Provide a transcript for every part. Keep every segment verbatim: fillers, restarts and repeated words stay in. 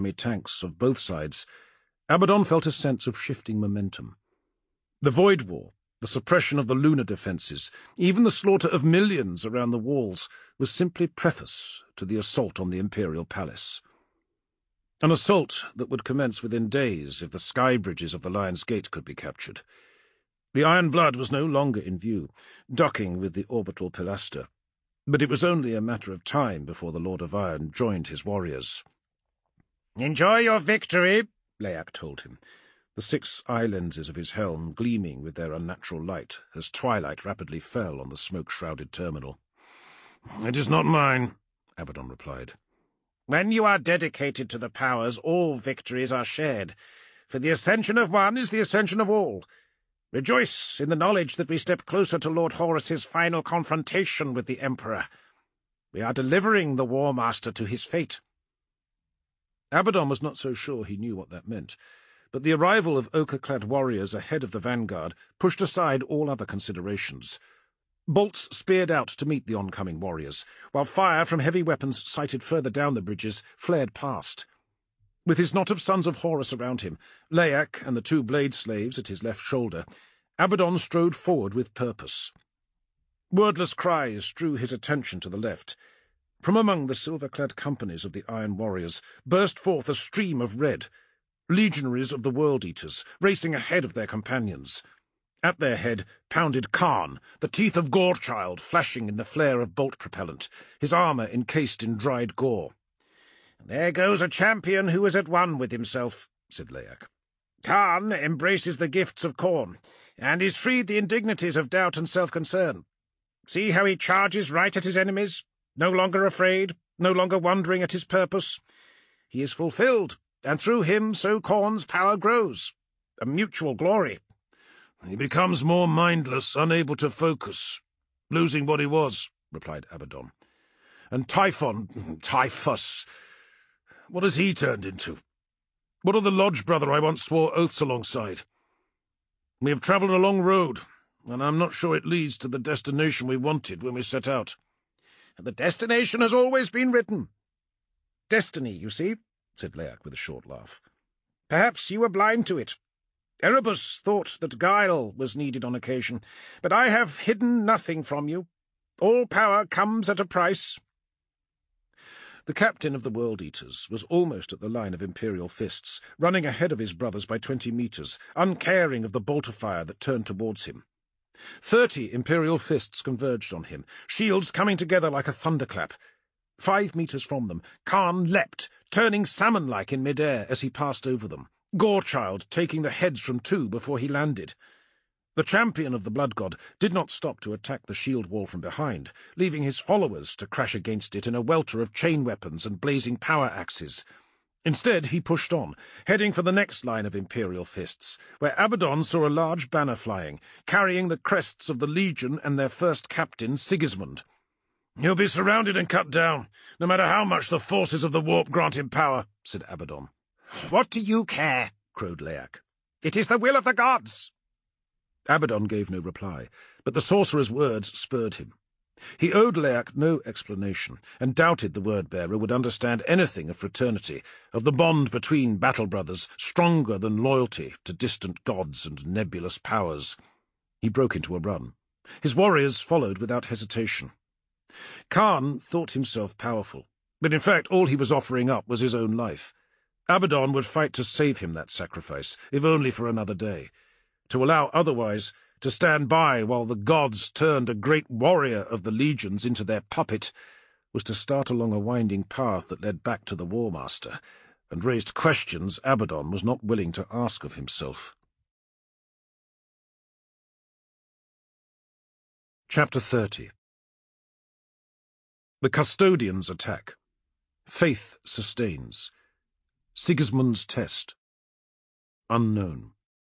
enemy tanks of both sides, Abaddon felt a sense of shifting momentum. The Void War, the suppression of the lunar defences, even the slaughter of millions around the walls, was simply preface to the assault on the Imperial Palace. An assault that would commence within days if the sky bridges of the Lion's Gate could be captured. The Iron Blood was no longer in view, docking with the orbital pilaster, but it was only a matter of time before the Lord of Iron joined his warriors. "Enjoy your victory," Leyak told him, the six eye lenses of his helm gleaming with their unnatural light as twilight rapidly fell on the smoke-shrouded terminal. "It is not mine," Abaddon replied. "When you are dedicated to the powers, all victories are shared, for the ascension of one is the ascension of all. Rejoice in the knowledge that we step closer to Lord Horus's final confrontation with the Emperor. We are delivering the War Master to his fate." Abaddon was not so sure he knew what that meant, but the arrival of ochre-clad warriors ahead of the vanguard pushed aside all other considerations. Bolts speared out to meet the oncoming warriors, while fire from heavy weapons sighted further down the bridges flared past. With his knot of sons of Horus around him, Leyak and the two blade slaves at his left shoulder, Abaddon strode forward with purpose. Wordless cries drew his attention to the left. From among the silver-clad companies of the Iron Warriors burst forth a stream of red, legionaries of the World Eaters, racing ahead of their companions. At their head pounded Khan, the teeth of Gorechild flashing in the flare of bolt propellant, his armour encased in dried gore. "There goes a champion who is at one with himself," said Leyak. "Khan embraces the gifts of Khorne, and is freed the indignities of doubt and self-concern. See how he charges right at his enemies, no longer afraid, no longer wondering at his purpose. He is fulfilled, and through him so Khorne's power grows, a mutual glory." "He becomes more mindless, unable to focus, losing what he was," replied Abaddon. "And Typhon, Typhus, what has he turned into? What of the lodge brother I once swore oaths alongside? We have travelled a long road, and I'm not sure it leads to the destination we wanted when we set out." "The destination has always been written. Destiny, you see," said Leyak with a short laugh. "Perhaps you were blind to it. Erebus thought that guile was needed on occasion, but I have hidden nothing from you. All power comes at a price." The captain of the World Eaters was almost at the line of Imperial fists, running ahead of his brothers by twenty metres, uncaring of the bolt of fire that turned towards him. Thirty Imperial fists converged on him, shields coming together like a thunderclap. Five metres from them, Khan leapt, turning salmon-like in mid-air as he passed over them, Gorechild taking the heads from two before he landed. The champion of the Blood God did not stop to attack the shield wall from behind, leaving his followers to crash against it in a welter of chain weapons and blazing power axes. Instead, he pushed on, heading for the next line of Imperial fists, where Abaddon saw a large banner flying, carrying the crests of the Legion and their first captain, Sigismund. "He'll be surrounded and cut down, no matter how much the forces of the warp grant him power," said Abaddon. "What do you care?" crowed Leyak. "It is the will of the gods." Abaddon gave no reply, but the sorcerer's words spurred him. He owed Leyak no explanation, and doubted the word-bearer would understand anything of fraternity, of the bond between battle brothers stronger than loyalty to distant gods and nebulous powers. He broke into a run. His warriors followed without hesitation. Khan thought himself powerful, but in fact all he was offering up was his own life. Abaddon would fight to save him that sacrifice, if only for another day. To allow otherwise, to stand by while the gods turned a great warrior of the legions into their puppet, was to start along a winding path that led back to the War Master, and raised questions Abaddon was not willing to ask of himself. Chapter thirty. The Custodians attack. Faith sustains. Sigismund's test. Unknown.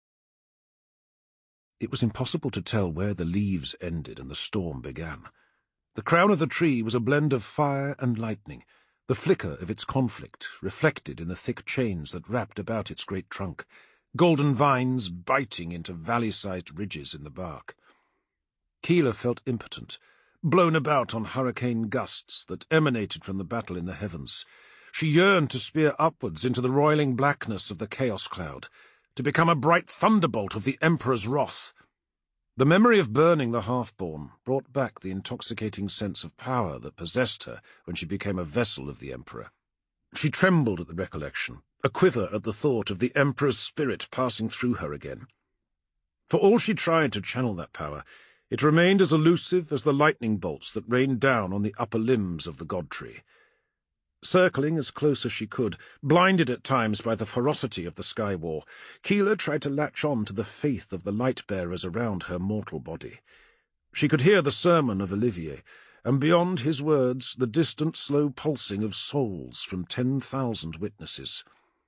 It was impossible to tell where the leaves ended and the storm began. The crown of the tree was a blend of fire and lightning, the flicker of its conflict reflected in the thick chains that wrapped about its great trunk, golden vines biting into valley-sized ridges in the bark. Keeler felt impotent, blown about on hurricane gusts that emanated from the battle in the heavens, She yearned to spear upwards into the roiling blackness of the chaos cloud, to become a bright thunderbolt of the Emperor's wrath. The memory of burning the half-born brought back the intoxicating sense of power that possessed her when she became a vessel of the Emperor. She trembled at the recollection, a quiver at the thought of the Emperor's spirit passing through her again. For all she tried to channel that power, it remained as elusive as the lightning bolts that rained down on the upper limbs of the god-tree. Circling as close as she could, blinded at times by the ferocity of the sky war, Keeler tried to latch on to the faith of the light-bearers around her mortal body. She could hear the sermon of Olivier, and beyond his words the distant slow pulsing of souls from ten thousand witnesses.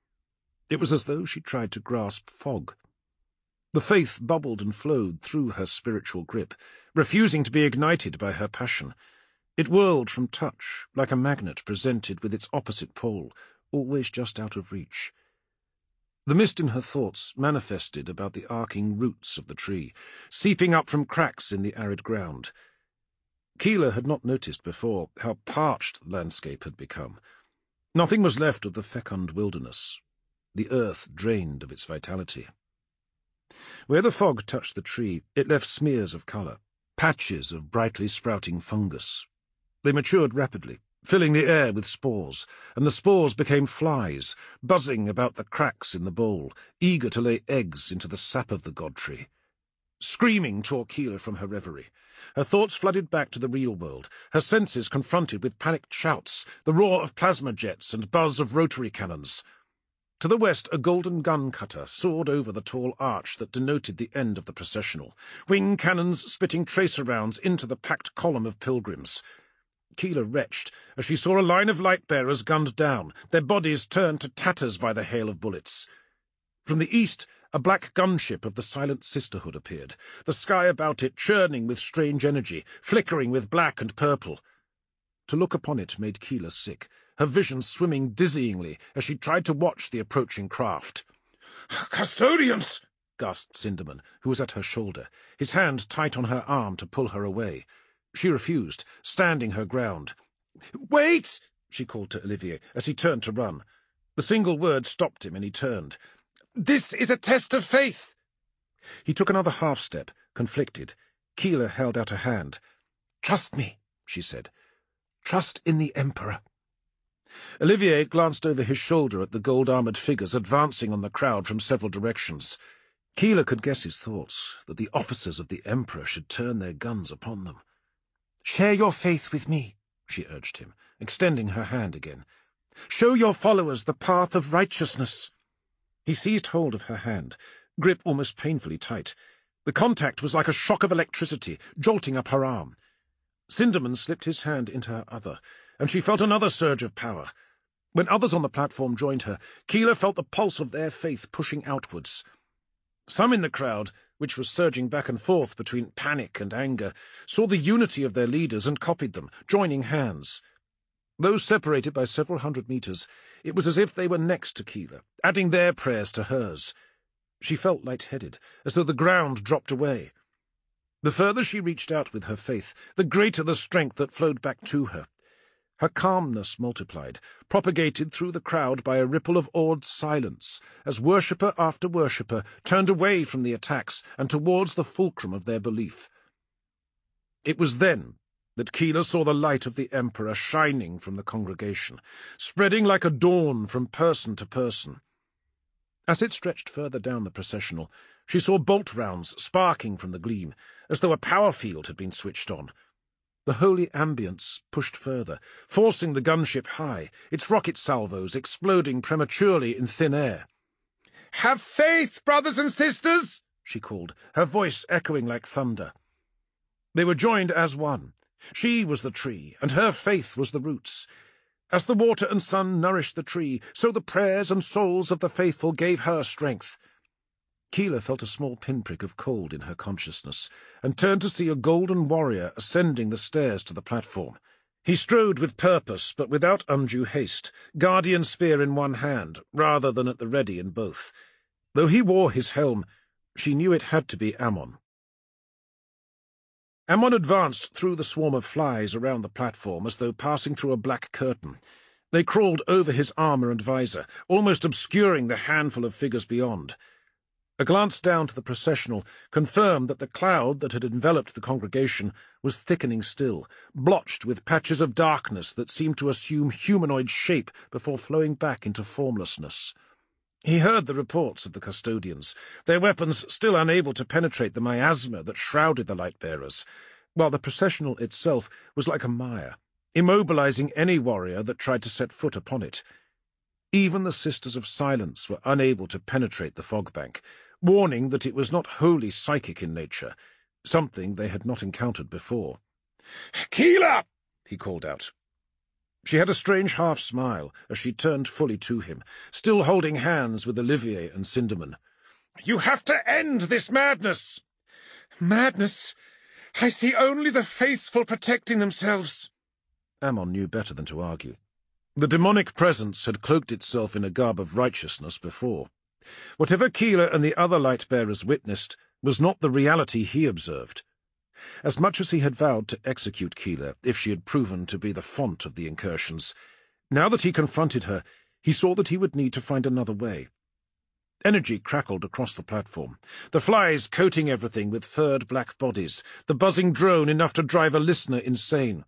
It was as though she tried to grasp fog. The faith bubbled and flowed through her spiritual grip, refusing to be ignited by her passion. It whirled from touch, like a magnet presented with its opposite pole, always just out of reach. The mist in her thoughts manifested about the arcing roots of the tree, seeping up from cracks in the arid ground. Keeler had not noticed before how parched the landscape had become. Nothing was left of the fecund wilderness, the earth drained of its vitality. Where the fog touched the tree, it left smears of colour, patches of brightly sprouting fungus. They matured rapidly, filling the air with spores, and the spores became flies, buzzing about the cracks in the bowl, eager to lay eggs into the sap of the god-tree. Screaming tore Keeler from her reverie. Her thoughts flooded back to the real world, her senses confronted with panicked shouts, the roar of plasma jets and buzz of rotary cannons. To the west, a golden gun cutter soared over the tall arch that denoted the end of the processional, wing cannons spitting tracer rounds into the packed column of pilgrims. Keeler retched as she saw a line of light-bearers gunned down, their bodies turned to tatters by the hail of bullets. From the east, a black gunship of the Silent Sisterhood appeared, the sky about it churning with strange energy, flickering with black and purple. To look upon it made Keeler sick, her vision swimming dizzyingly as she tried to watch the approaching craft. "Custodians!" gasped Sinderman, who was at her shoulder, his hand tight on her arm to pull her away. She refused, standing her ground. "Wait!" she called to Olivier as he turned to run. The single word stopped him, and he turned. "This is a test of faith!" He took another half-step, conflicted. Keeler held out a hand. "Trust me," she said. "Trust in the Emperor." Olivier glanced over his shoulder at the gold-armoured figures advancing on the crowd from several directions. Keeler could guess his thoughts, that the officers of the Emperor should turn their guns upon them. "Share your faith with me," she urged him, extending her hand again. "Show your followers the path of righteousness." He seized hold of her hand, grip almost painfully tight. The contact was like a shock of electricity, jolting up her arm. Sinderman slipped his hand into her other, and she felt another surge of power. When others on the platform joined her, Keeler felt the pulse of their faith pushing outwards. Some in the crowd, which was surging back and forth between panic and anger, saw the unity of their leaders and copied them, joining hands. Though separated by several hundred metres, it was as if they were next to Keeler, adding their prayers to hers. She felt light-headed, as though the ground dropped away. The further she reached out with her faith, the greater the strength that flowed back to her. Her calmness multiplied, propagated through the crowd by a ripple of awed silence, as worshipper after worshipper turned away from the attacks and towards the fulcrum of their belief. It was then that Keeler saw the light of the Emperor shining from the congregation, spreading like a dawn from person to person. As it stretched further down the processional, she saw bolt rounds sparking from the gleam, as though a power field had been switched on. The holy ambience pushed further, forcing the gunship high, its rocket salvos exploding prematurely in thin air. "Have faith, brothers and sisters!" she called, her voice echoing like thunder. They were joined as one. She was the tree, and her faith was the roots. As the water and sun nourished the tree, so the prayers and souls of the faithful gave her strength. Keeler felt a small pinprick of cold in her consciousness, and turned to see a golden warrior ascending the stairs to the platform. He strode with purpose, but without undue haste, guardian spear in one hand, rather than at the ready in both. Though he wore his helm, she knew it had to be Ammon. Ammon advanced through the swarm of flies around the platform as though passing through a black curtain. They crawled over his armour and visor, almost obscuring the handful of figures beyond. A glance down to the processional confirmed that the cloud that had enveloped the congregation was thickening still, blotched with patches of darkness that seemed to assume humanoid shape before flowing back into formlessness. He heard the reports of the custodians, their weapons still unable to penetrate the miasma that shrouded the light-bearers, while the processional itself was like a mire, immobilizing any warrior that tried to set foot upon it. Even the Sisters of Silence were unable to penetrate the fog bank, warning that it was not wholly psychic in nature, something they had not encountered before. "Keelah!" he called out. She had a strange half-smile as she turned fully to him, still holding hands with Olivier and Cinderman. "You have to end this madness!" "Madness? I see only the faithful protecting themselves." Amon knew better than to argue. The demonic presence had cloaked itself in a garb of righteousness before. Whatever Keelah and the other light-bearers witnessed was not the reality he observed. As much as he had vowed to execute Keelah if she had proven to be the font of the incursions, now that he confronted her, he saw that he would need to find another way. Energy crackled across the platform, the flies coating everything with furred black bodies, the buzzing drone enough to drive a listener insane.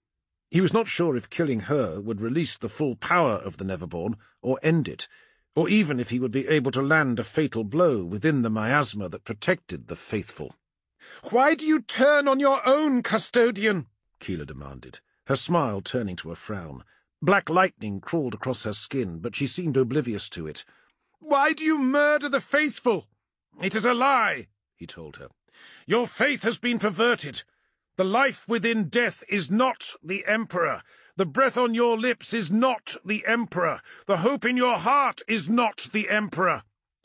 He was not sure if killing her would release the full power of the Neverborn or end it, or even if he would be able to land a fatal blow within the miasma that protected the faithful. "Why do you turn on your own custodian?" Keelah demanded, her smile turning to a frown. Black lightning crawled across her skin, but she seemed oblivious to it. "Why do you murder the faithful?" "It is a lie," he told her. "Your faith has been perverted. The life within death is not the Emperor. The breath on your lips is not the Emperor. The hope in your heart is not the Emperor."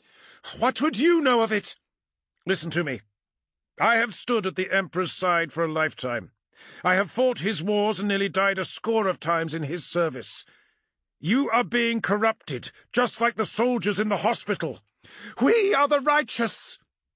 "What would you know of it?" "Listen to me. I have stood at the Emperor's side for a lifetime. I have fought his wars and nearly died a score of times in his service. You are being corrupted, just like the soldiers in the hospital. We are the righteous."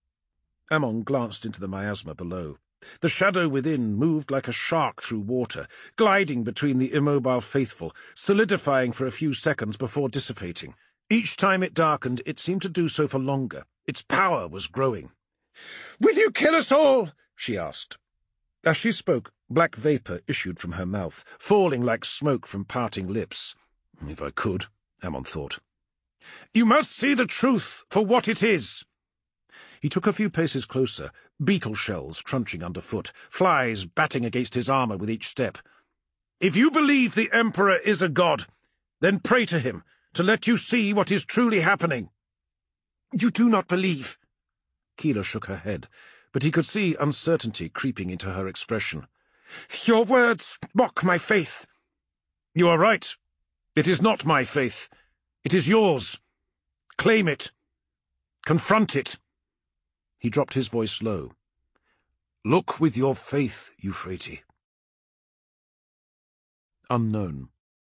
Amon glanced into the miasma below. The shadow within moved like a shark through water, gliding between the immobile faithful, solidifying for a few seconds before dissipating. Each time it darkened, it seemed to do so for longer. Its power was growing. "Will you kill us all?" she asked. As she spoke, black vapour issued from her mouth, falling like smoke from parting lips. If I could, Amon thought. "You must see the truth for what it is." He took a few paces closer, beetle shells crunching underfoot, flies batting against his armour with each step. "If you believe the Emperor is a god, then pray to him to let you see what is truly happening." "You do not believe." Keelah shook her head, but he could see uncertainty creeping into her expression. "Your words mock my faith." "You are right. It is not my faith. It is yours. Claim it. Confront it." He dropped his voice low. "Look with your faith, Euphrates." Unknown.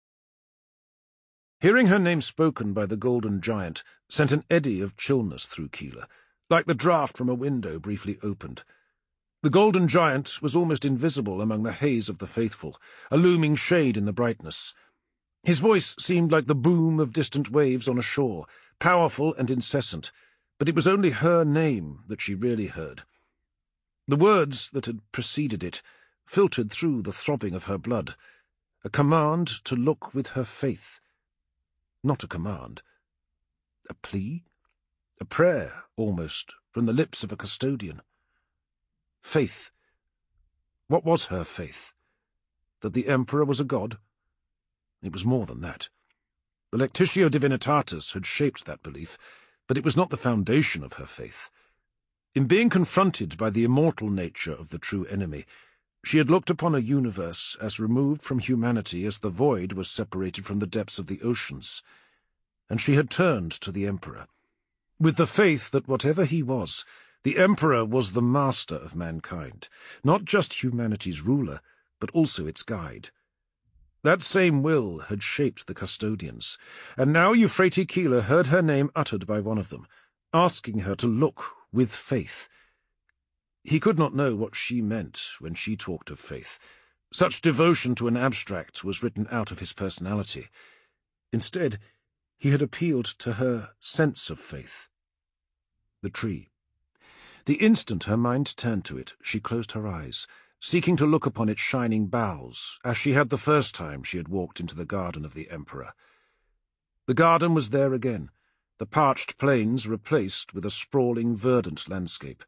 Hearing her name spoken by the Golden Giant sent an eddy of chillness through Keelah, like the draught from a window briefly opened. The Golden Giant was almost invisible among the haze of the faithful, a looming shade in the brightness. His voice seemed like the boom of distant waves on a shore, powerful and incessant, but it was only her name that she really heard. The words that had preceded it filtered through the throbbing of her blood, a command to look with her faith. Not a command. A plea? A prayer, almost, from the lips of a custodian. Faith. What was her faith? That the Emperor was a god? It was more than that. The Lectitio Divinitatis had shaped that belief, but it was not the foundation of her faith. In being confronted by the immortal nature of the true enemy, she had looked upon a universe as removed from humanity as the void was separated from the depths of the oceans, and she had turned to the Emperor, with the faith that whatever he was, the Emperor was the master of mankind, not just humanity's ruler, but also its guide. That same will had shaped the custodians, and now Euphrates Keelah heard her name uttered by one of them, asking her to look with faith. He could not know what she meant when she talked of faith, Such devotion to an abstract was written out of his personality. Instead, he had appealed to her sense of faith. The tree. The instant her mind turned to it, she closed her eyes, seeking to look upon its shining boughs, as she had the first time she had walked into the garden of the Emperor. The garden was there again, the parched plains replaced with a sprawling, verdant landscape.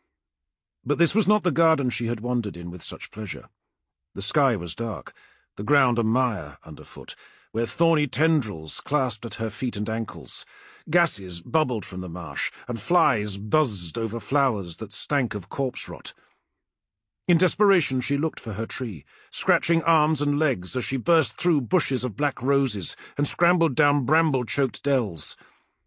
But this was not the garden she had wandered in with such pleasure. The sky was dark, the ground a mire underfoot, where thorny tendrils clasped at her feet and ankles. Gases bubbled from the marsh, and flies buzzed over flowers that stank of corpse rot. In desperation she looked for her tree, scratching arms and legs as she burst through bushes of black roses and scrambled down bramble-choked dells.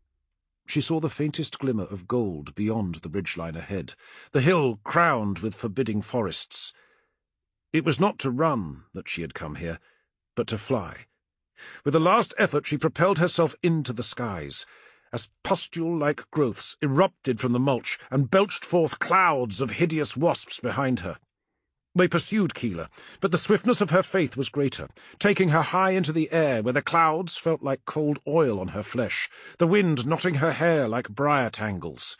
She saw the faintest glimmer of gold beyond the ridgeline ahead, the hill crowned with forbidding forests. It was not to run that she had come here, but to fly. With a last effort she propelled herself into the skies, as pustule-like growths erupted from the mulch and belched forth clouds of hideous wasps behind her. They pursued Keeler, but the swiftness of her faith was greater, taking her high into the air where the clouds felt like cold oil on her flesh, the wind knotting her hair like briar tangles.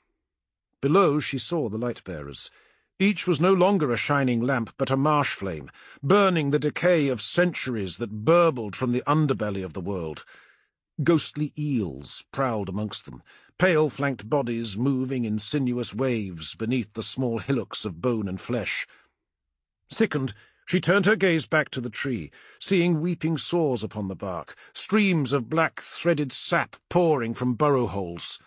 Below she saw the light-bearers. Each was no longer a shining lamp, but a marsh flame, burning the decay of centuries that burbled from the underbelly of the world. Ghostly eels prowled amongst them, pale-flanked bodies moving in sinuous waves beneath the small hillocks of bone and flesh. Sickened, she turned her gaze back to the tree, seeing weeping sores upon the bark, streams of black threaded sap pouring from burrow-holes.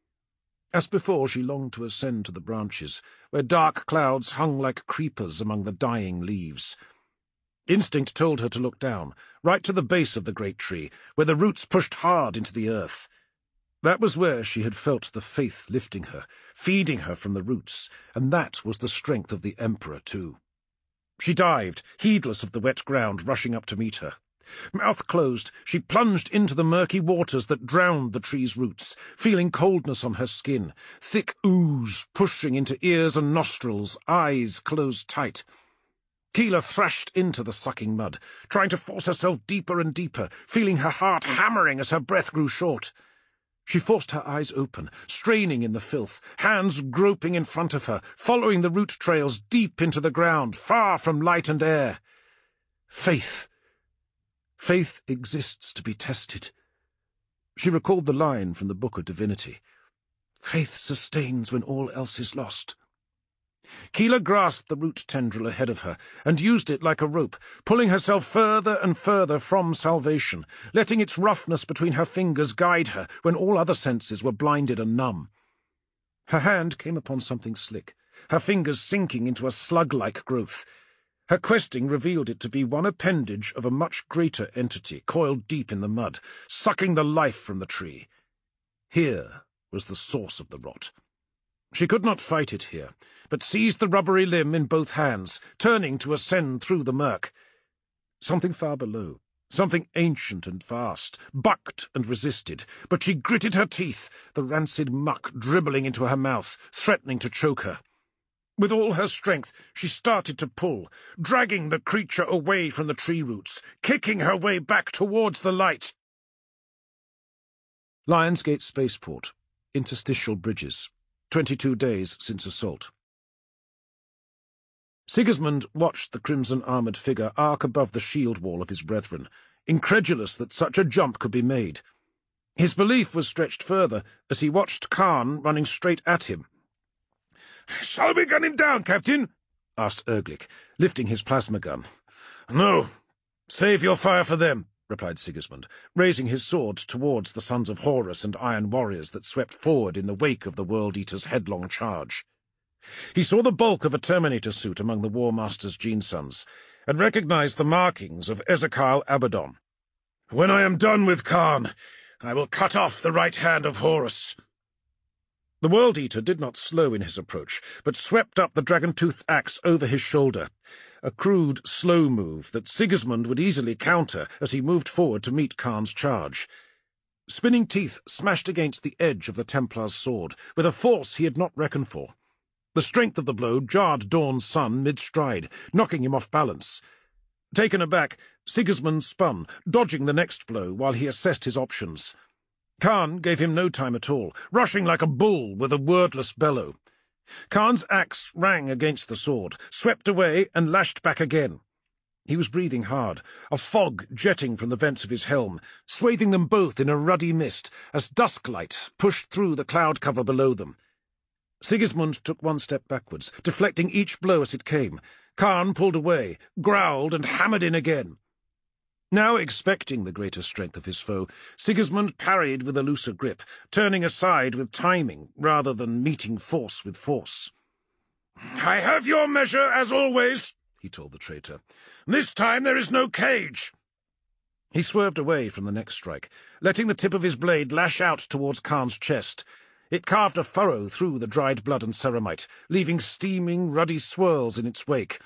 As before, she longed to ascend to the branches, where dark clouds hung like creepers among the dying leaves. Instinct told her to look down, right to the base of the great tree, where the roots pushed hard into the earth. That was where she had felt the faith lifting her, feeding her from the roots, and that was the strength of the Emperor, too. She dived, heedless of the wet ground rushing up to meet her. Mouth closed, she plunged into the murky waters that drowned the tree's roots, feeling coldness on her skin, thick ooze pushing into ears and nostrils, eyes closed tight. Keeler thrashed into the sucking mud, trying to force herself deeper and deeper, feeling her heart hammering as her breath grew short. She forced her eyes open, straining in the filth, hands groping in front of her, following the root trails deep into the ground, far from light and air. Faith! Faith exists to be tested. She recalled the line from the Book of Divinity. Faith sustains when all else is lost. Keeler grasped the root tendril ahead of her and used it like a rope, pulling herself further and further from salvation, letting its roughness between her fingers guide her when all other senses were blinded and numb. Her hand came upon something slick, her fingers sinking into a slug-like growth. Her questing revealed it to be one appendage of a much greater entity coiled deep in the mud, sucking the life from the tree. Here was the source of the rot. She could not fight it here, but seized the rubbery limb in both hands, turning to ascend through the murk. Something far below, something ancient and vast, bucked and resisted, but she gritted her teeth, the rancid muck dribbling into her mouth, threatening to choke her. With all her strength, she started to pull, dragging the creature away from the tree roots, kicking her way back towards the light. Lionsgate Spaceport, interstitial bridges, twenty-two days since assault. Sigismund watched the crimson-armoured figure arc above the shield wall of his brethren, incredulous that such a jump could be made. His belief was stretched further as he watched Khan running straight at him. "Shall we gun him down, Captain?" asked Erglich, lifting his plasma gun. "No. Save your fire for them," replied Sigismund, raising his sword towards the sons of Horus and iron warriors that swept forward in the wake of the World-Eater's headlong charge. He saw the bulk of a Terminator suit among the War Master's gene-sons, and recognized the markings of Ezekiel Abaddon. "When I am done with Khan, I will cut off the right hand of Horus." The World-Eater did not slow in his approach, but swept up the dragon-toothed axe over his shoulder, a crude, slow move that Sigismund would easily counter as he moved forward to meet Khan's charge. Spinning teeth smashed against the edge of the Templar's sword, with a force he had not reckoned for. The strength of the blow jarred Dawn's son mid-stride, knocking him off balance. Taken aback, Sigismund spun, dodging the next blow while he assessed his options. Khan gave him no time at all, rushing like a bull with a wordless bellow. Khan's axe rang against the sword, swept away and lashed back again. He was breathing hard, a fog jetting from the vents of his helm, swathing them both in a ruddy mist as dusklight pushed through the cloud cover below them. Sigismund took one step backwards, deflecting each blow as it came. Khan pulled away, growled, and hammered in again. Now expecting the greater strength of his foe, Sigismund parried with a looser grip, turning aside with timing rather than meeting force with force. "I have your measure, as always," he told the traitor. "This time there is no cage." He swerved away from the next strike, letting the tip of his blade lash out towards Khan's chest. It carved a furrow through the dried blood and ceramite, leaving steaming, ruddy swirls in its wake.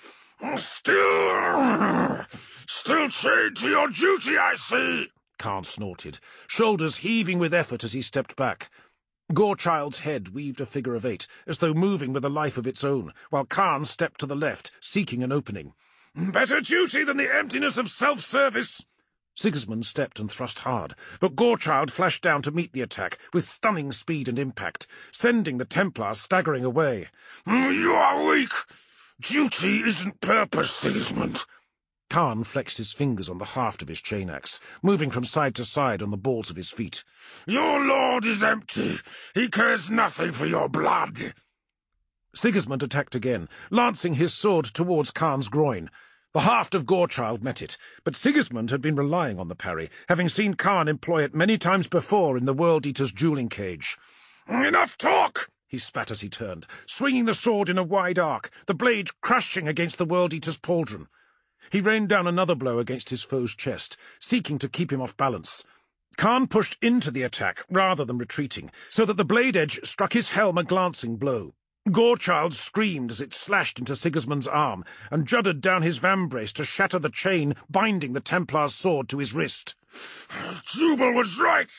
"Still... still chained to your duty, I see," Khan snorted, shoulders heaving with effort as he stepped back. Gorechild's head weaved a figure of eight, as though moving with a life of its own, while Khan stepped to the left, seeking an opening. "Better duty than the emptiness of self-service." Sigismund stepped and thrust hard, but Gorechild flashed down to meet the attack with stunning speed and impact, sending the Templar staggering away. "You are weak. Duty isn't purpose, Sigismund." Khan flexed his fingers on the haft of his chain-axe, moving from side to side on the balls of his feet. "Your lord is empty. He cares nothing for your blood." Sigismund attacked again, lancing his sword towards Khan's groin. The haft of Gorechild met it, but Sigismund had been relying on the parry, having seen Khan employ it many times before in the World-Eater's dueling cage. "Enough talk!" he spat as he turned, swinging the sword in a wide arc, the blade crashing against the World-Eater's pauldron. He rained down another blow against his foe's chest, seeking to keep him off balance. Khan pushed into the attack rather than retreating, so that the blade edge struck his helm a glancing blow. Gorechild screamed as it slashed into Sigismund's arm, and juddered down his vambrace to shatter the chain binding the Templar's sword to his wrist. "Jubal was right.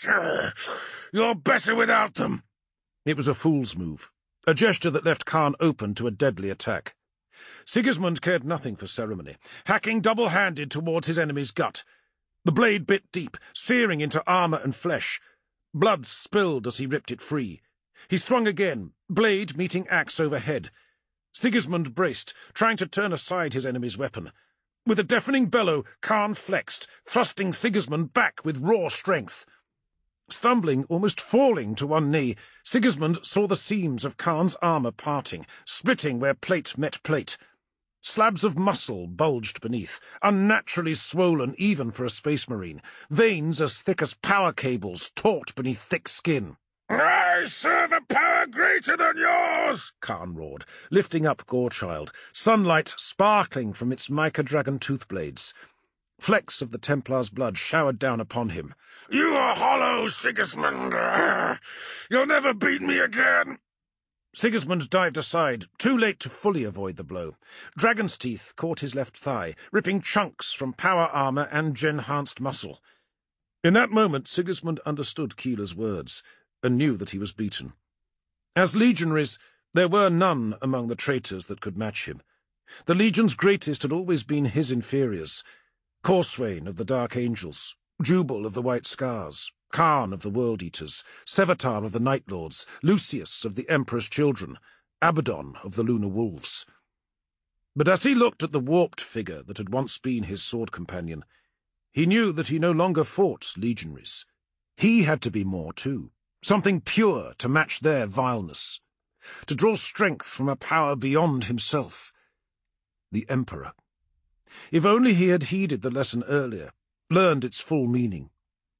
You're better without them." It was a fool's move, a gesture that left Khan open to a deadly attack. Sigismund cared nothing for ceremony, hacking double-handed towards his enemy's gut. The blade bit deep, searing into armour and flesh. Blood spilled as he ripped it free. He swung again, blade meeting axe overhead. Sigismund braced, trying to turn aside his enemy's weapon. With a deafening bellow, Khan flexed, thrusting Sigismund back with raw strength. Stumbling, almost falling to one knee, Sigismund saw the seams of Khan's armour parting, splitting where plate met plate. Slabs of muscle bulged beneath, unnaturally swollen even for a space marine, veins as thick as power cables taut beneath thick skin. "I serve a power greater than yours!" Khan roared, lifting up Gorechild, sunlight sparkling from its mica dragon toothblades. Flecks of the Templar's blood showered down upon him. "You are hollow, Sigismund! You'll never beat me again!" Sigismund dived aside, too late to fully avoid the blow. Dragon's teeth caught his left thigh, ripping chunks from power armour and gen-enhanced muscle. In that moment, Sigismund understood Keeler's words, and knew that he was beaten. As legionaries, there were none among the traitors that could match him. The Legion's greatest had always been his inferiors. Corswain of the Dark Angels, Jubal of the White Scars, Khan of the World-Eaters, Sevatar of the Night Lords, Lucius of the Emperor's Children, Abaddon of the Lunar Wolves. But as he looked at the warped figure that had once been his sword companion, he knew that he no longer fought legionaries. He had to be more, too, something pure to match their vileness, to draw strength from a power beyond himself. The Emperor. If only he had heeded the lesson earlier, learned its full meaning.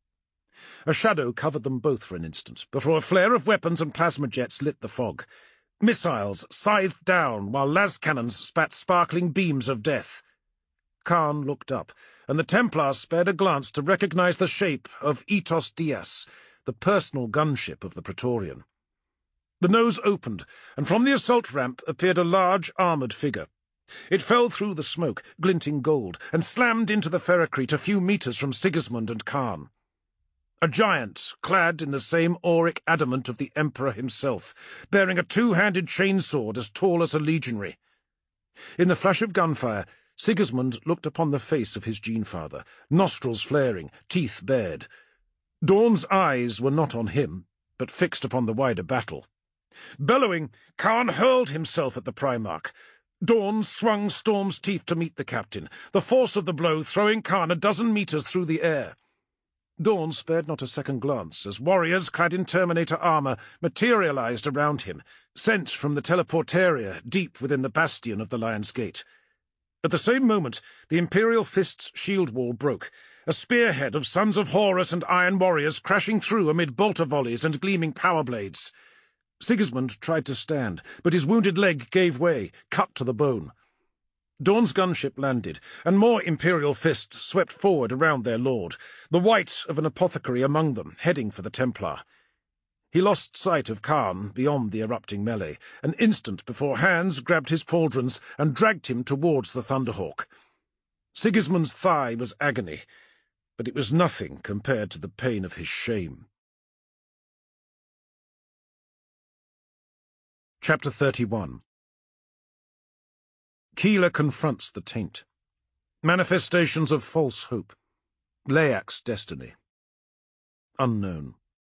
A shadow covered them both for an instant, before a flare of weapons and plasma jets lit the fog. Missiles scythed down, while las cannons spat sparkling beams of death. Khan looked up, and the Templars spared a glance to recognize the shape of Itos Dias, the personal gunship of the Praetorian. The nose opened, and from the assault ramp appeared a large, armoured figure. It fell through the smoke, glinting gold, and slammed into the Ferrocrete a few metres from Sigismund and Khan. a giant clad in the same auric adamant of the Emperor himself, bearing a two-handed chainsword as tall as a legionary. In the flash of gunfire, Sigismund looked upon the face of his gene-father, nostrils flaring, teeth bared. Dawn's eyes were not on him, but fixed upon the wider battle. Bellowing, Khan hurled himself at the Primarch. Dawn swung Storm's teeth to meet the captain, the force of the blow throwing Khan a dozen meters through the air. Dawn spared not a second glance as warriors clad in Terminator armor materialized around him, sent from the teleportaria deep within the bastion of the Lion's Gate. At the same moment, the Imperial Fist's shield wall broke, a spearhead of Sons of Horus and Iron Warriors crashing through amid bolter volleys and gleaming power blades. Sigismund tried to stand, but his wounded leg gave way, cut to the bone. Dawn's gunship landed, and more Imperial Fists swept forward around their lord, the white of an apothecary among them, heading for the Templar. He lost sight of Khan beyond the erupting melee, an instant before hands grabbed his pauldrons and dragged him towards the Thunderhawk. Sigismund's thigh was agony, but it was nothing compared to the pain of his shame. Chapter thirty-one. Keeler confronts the taint. Manifestations of false hope. Leak's destiny. Unknown.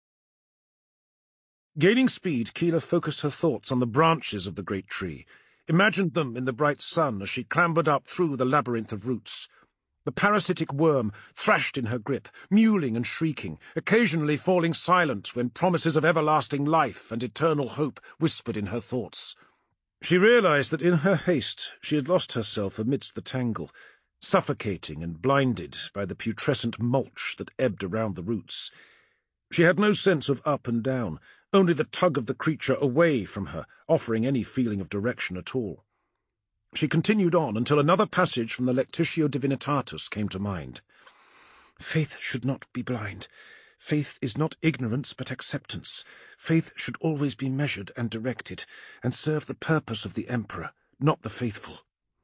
Gaining speed, Keeler focused her thoughts on the branches of the great tree, imagined them in the bright sun as she clambered up through the labyrinth of roots. The parasitic worm thrashed in her grip, mewling and shrieking, occasionally falling silent when promises of everlasting life and eternal hope whispered in her thoughts. She realized that in her haste she had lost herself amidst the tangle, suffocating and blinded by the putrescent mulch that ebbed around the roots. She had no sense of up and down, only the tug of the creature away from her, offering any feeling of direction at all. She continued on until another passage from the Lectitio Divinitatus came to mind. Faith should not be blind. Faith is not ignorance, but acceptance. Faith should always be measured and directed, and serve the purpose of the Emperor, not the faithful.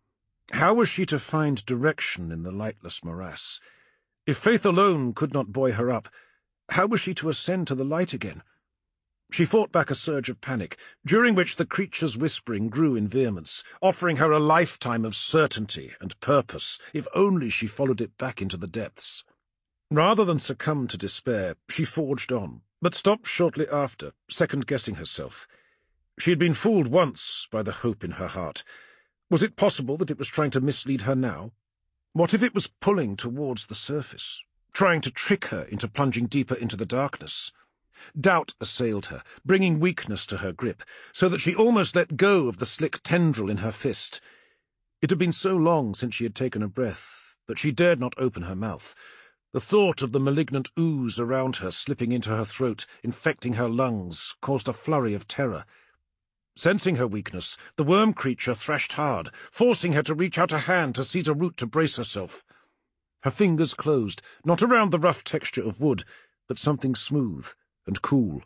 How was she to find direction in the lightless morass? If faith alone could not buoy her up, how was she to ascend to the light again? She fought back a surge of panic, during which the creature's whispering grew in vehemence, offering her a lifetime of certainty and purpose, if only she followed it back into the depths. Rather than succumb to despair, she forged on, but stopped shortly after, second-guessing herself. She had been fooled once by the hope in her heart. Was it possible that it was trying to mislead her now? What if it was pulling towards the surface, trying to trick her into plunging deeper into the darkness? Doubt assailed her, bringing weakness to her grip, so that she almost let go of the slick tendril in her fist. It had been so long since she had taken a breath, but she dared not open her mouth. The thought of the malignant ooze around her slipping into her throat, infecting her lungs, caused a flurry of terror. Sensing her weakness, the worm creature thrashed hard, forcing her to reach out a hand to seize a root to brace herself. Her fingers closed, not around the rough texture of wood, but something smooth and cool.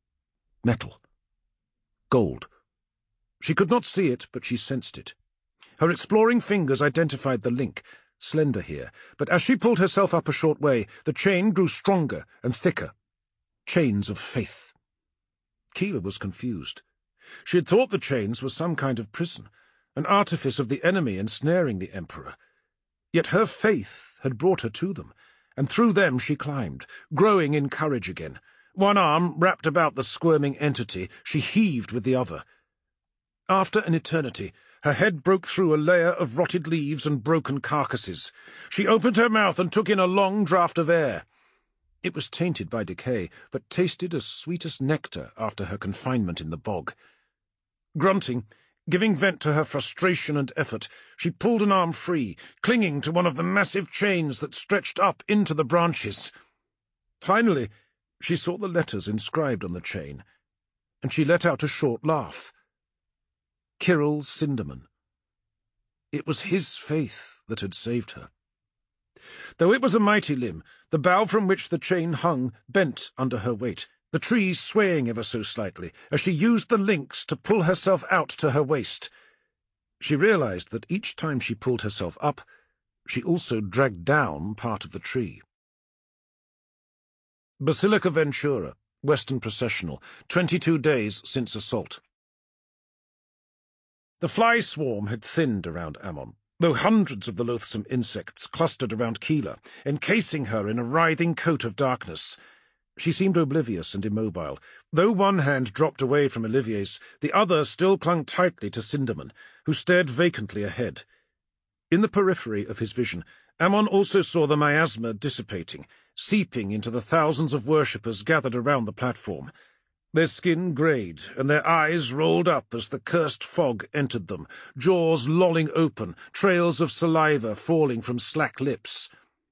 Metal. Gold. She could not see it, but she sensed it. Her exploring fingers identified the link, slender here, but as she pulled herself up a short way, the chain grew stronger and thicker. Chains of faith. Keeler was confused. She had thought the chains were some kind of prison, an artifice of the enemy ensnaring the Emperor. Yet her faith had brought her to them, and through them she climbed, growing in courage again. One arm wrapped about the squirming entity, she heaved with the other. After an eternity, her head broke through a layer of rotted leaves and broken carcasses. She opened her mouth and took in a long draught of air. It was tainted by decay, but tasted as sweet as nectar after her confinement in the bog. Grunting, giving vent to her frustration and effort, she pulled an arm free, clinging to one of the massive chains that stretched up into the branches. Finally, she saw the letters inscribed on the chain, and she let out a short laugh. Kyril Sindermann. It was his faith that had saved her. Though it was a mighty limb, the bough from which the chain hung bent under her weight, the tree swaying ever so slightly as she used the links to pull herself out to her waist. She realized that each time she pulled herself up, she also dragged down part of the tree. Basilica Ventura, Western Processional, twenty-two days since assault. The fly swarm had thinned around Ammon, though hundreds of the loathsome insects clustered around Keela, encasing her in a writhing coat of darkness. She seemed oblivious and immobile. Though one hand dropped away from Olivier's, the other still clung tightly to Sindaman, who stared vacantly ahead. In the periphery of his vision, Ammon also saw the miasma dissipating, seeping into the thousands of worshippers gathered around the platform. Their skin greyed, and their eyes rolled up as the cursed fog entered them, jaws lolling open, trails of saliva falling from slack lips.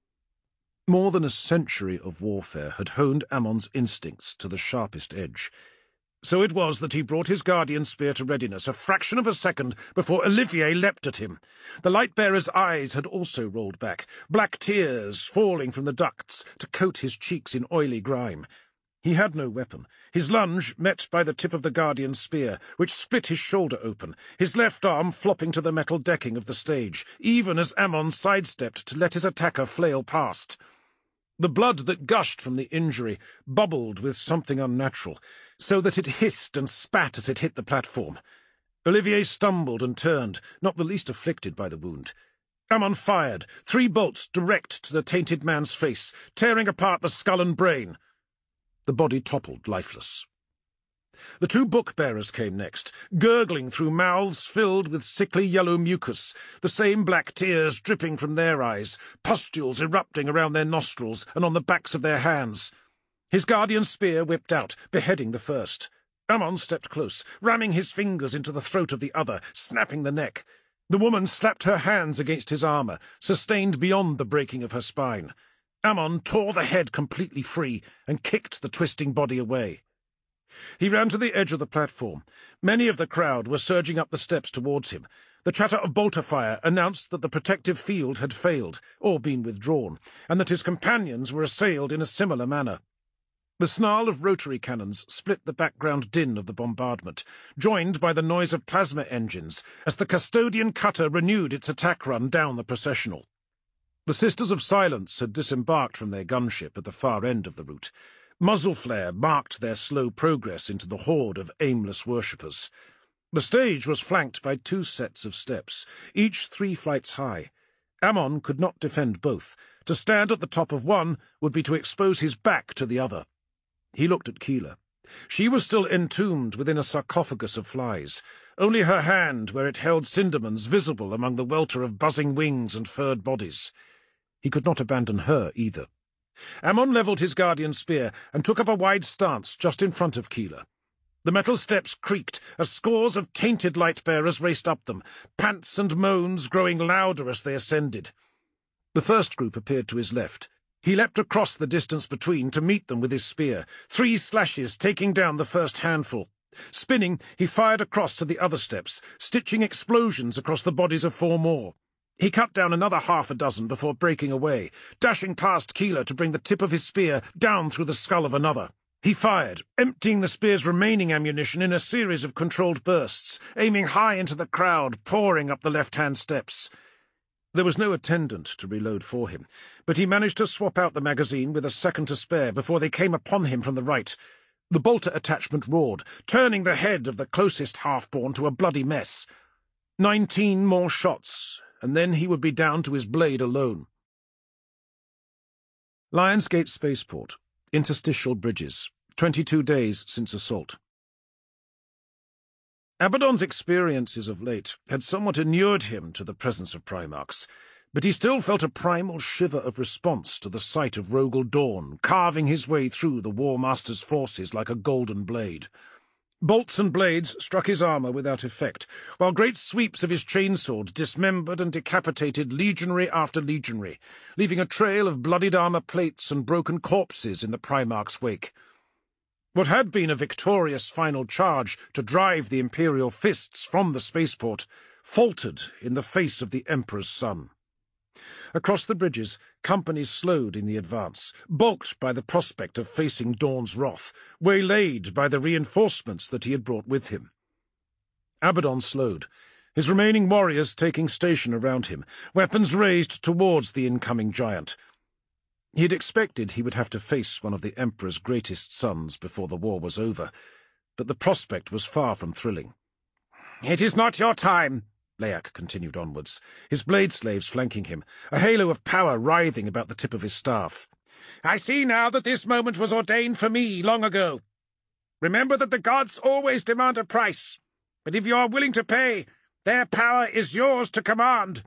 More than a century of warfare had honed Ammon's instincts to the sharpest edge. So it was that he brought his guardian spear to readiness a fraction of a second before Olivier leapt at him. The light-bearer's eyes had also rolled back, black tears falling from the ducts to coat his cheeks in oily grime. He had no weapon. His lunge met by the tip of the guardian's spear, which split his shoulder open, his left arm flopping to the metal decking of the stage, even as Ammon sidestepped to let his attacker flail past. The blood that gushed from the injury bubbled with something unnatural, so that it hissed and spat as it hit the platform. Olivier stumbled and turned, not the least afflicted by the wound. Ammon fired, three bolts direct to the tainted man's face, tearing apart the skull and brain. The body toppled lifeless. The two book-bearers came next, gurgling through mouths filled with sickly yellow mucus, the same black tears dripping from their eyes, pustules erupting around their nostrils and on the backs of their hands. His guardian's spear whipped out, beheading the first. Ammon stepped close, ramming his fingers into the throat of the other, snapping the neck. The woman slapped her hands against his armour, sustained beyond the breaking of her spine. Ammon tore the head completely free and kicked the twisting body away. He ran to the edge of the platform. Many of the crowd were surging up the steps towards him. The chatter of bolter fire announced that the protective field had failed, or been withdrawn, and that his companions were assailed in a similar manner. The snarl of rotary cannons split the background din of the bombardment, joined by the noise of plasma engines, as the custodian cutter renewed its attack run down the processional. The Sisters of Silence had disembarked from their gunship at the far end of the route. Muzzle flare marked their slow progress into the horde of aimless worshippers. The stage was flanked by two sets of steps, each three flights high. Ammon could not defend both. To stand at the top of one would be to expose his back to the other. He looked at Keela. She was still entombed within a sarcophagus of flies. Only her hand, where it held Sindaman's, visible among the welter of buzzing wings and furred bodies. He could not abandon her either. Ammon levelled his guardian spear and took up a wide stance just in front of Keela. The metal steps creaked as scores of tainted light-bearers raced up them, pants and moans growing louder as they ascended. The first group appeared to his left. He leapt across the distance between to meet them with his spear, three slashes taking down the first handful. Spinning, he fired across to the other steps, stitching explosions across the bodies of four more. He cut down another half a dozen before breaking away, dashing past Keela to bring the tip of his spear down through the skull of another. He fired, emptying the spear's remaining ammunition in a series of controlled bursts, aiming high into the crowd pouring up the left-hand steps. There was no attendant to reload for him, but he managed to swap out the magazine with a second to spare before they came upon him from the right. The bolter attachment roared, turning the head of the closest half-born to a bloody mess. Nineteen more shots, and then he would be down to his blade alone. Lionsgate Spaceport, Interstitial Bridges, twenty-two days since assault. Abaddon's experiences of late had somewhat inured him to the presence of Primarchs, but he still felt a primal shiver of response to the sight of Rogel Dawn carving his way through the War Master's forces like a golden blade. Bolts and blades struck his armour without effect, while great sweeps of his chainsword dismembered and decapitated legionary after legionary, leaving a trail of bloodied armour plates and broken corpses in the Primarch's wake. What had been a victorious final charge to drive the Imperial fists from the spaceport faltered in the face of the Emperor's son. Across the bridges, companies slowed in the advance, balked by the prospect of facing Dawn's wrath, waylaid by the reinforcements that he had brought with him. Abaddon slowed, his remaining warriors taking station around him, weapons raised towards the incoming giant. He had expected he would have to face one of the Emperor's greatest sons before the war was over, but the prospect was far from thrilling. "It is not your time," Leyak continued onwards, his blade slaves flanking him, a halo of power writhing about the tip of his staff. "I see now that this moment was ordained for me long ago. Remember that the gods always demand a price, but if you are willing to pay, their power is yours to command."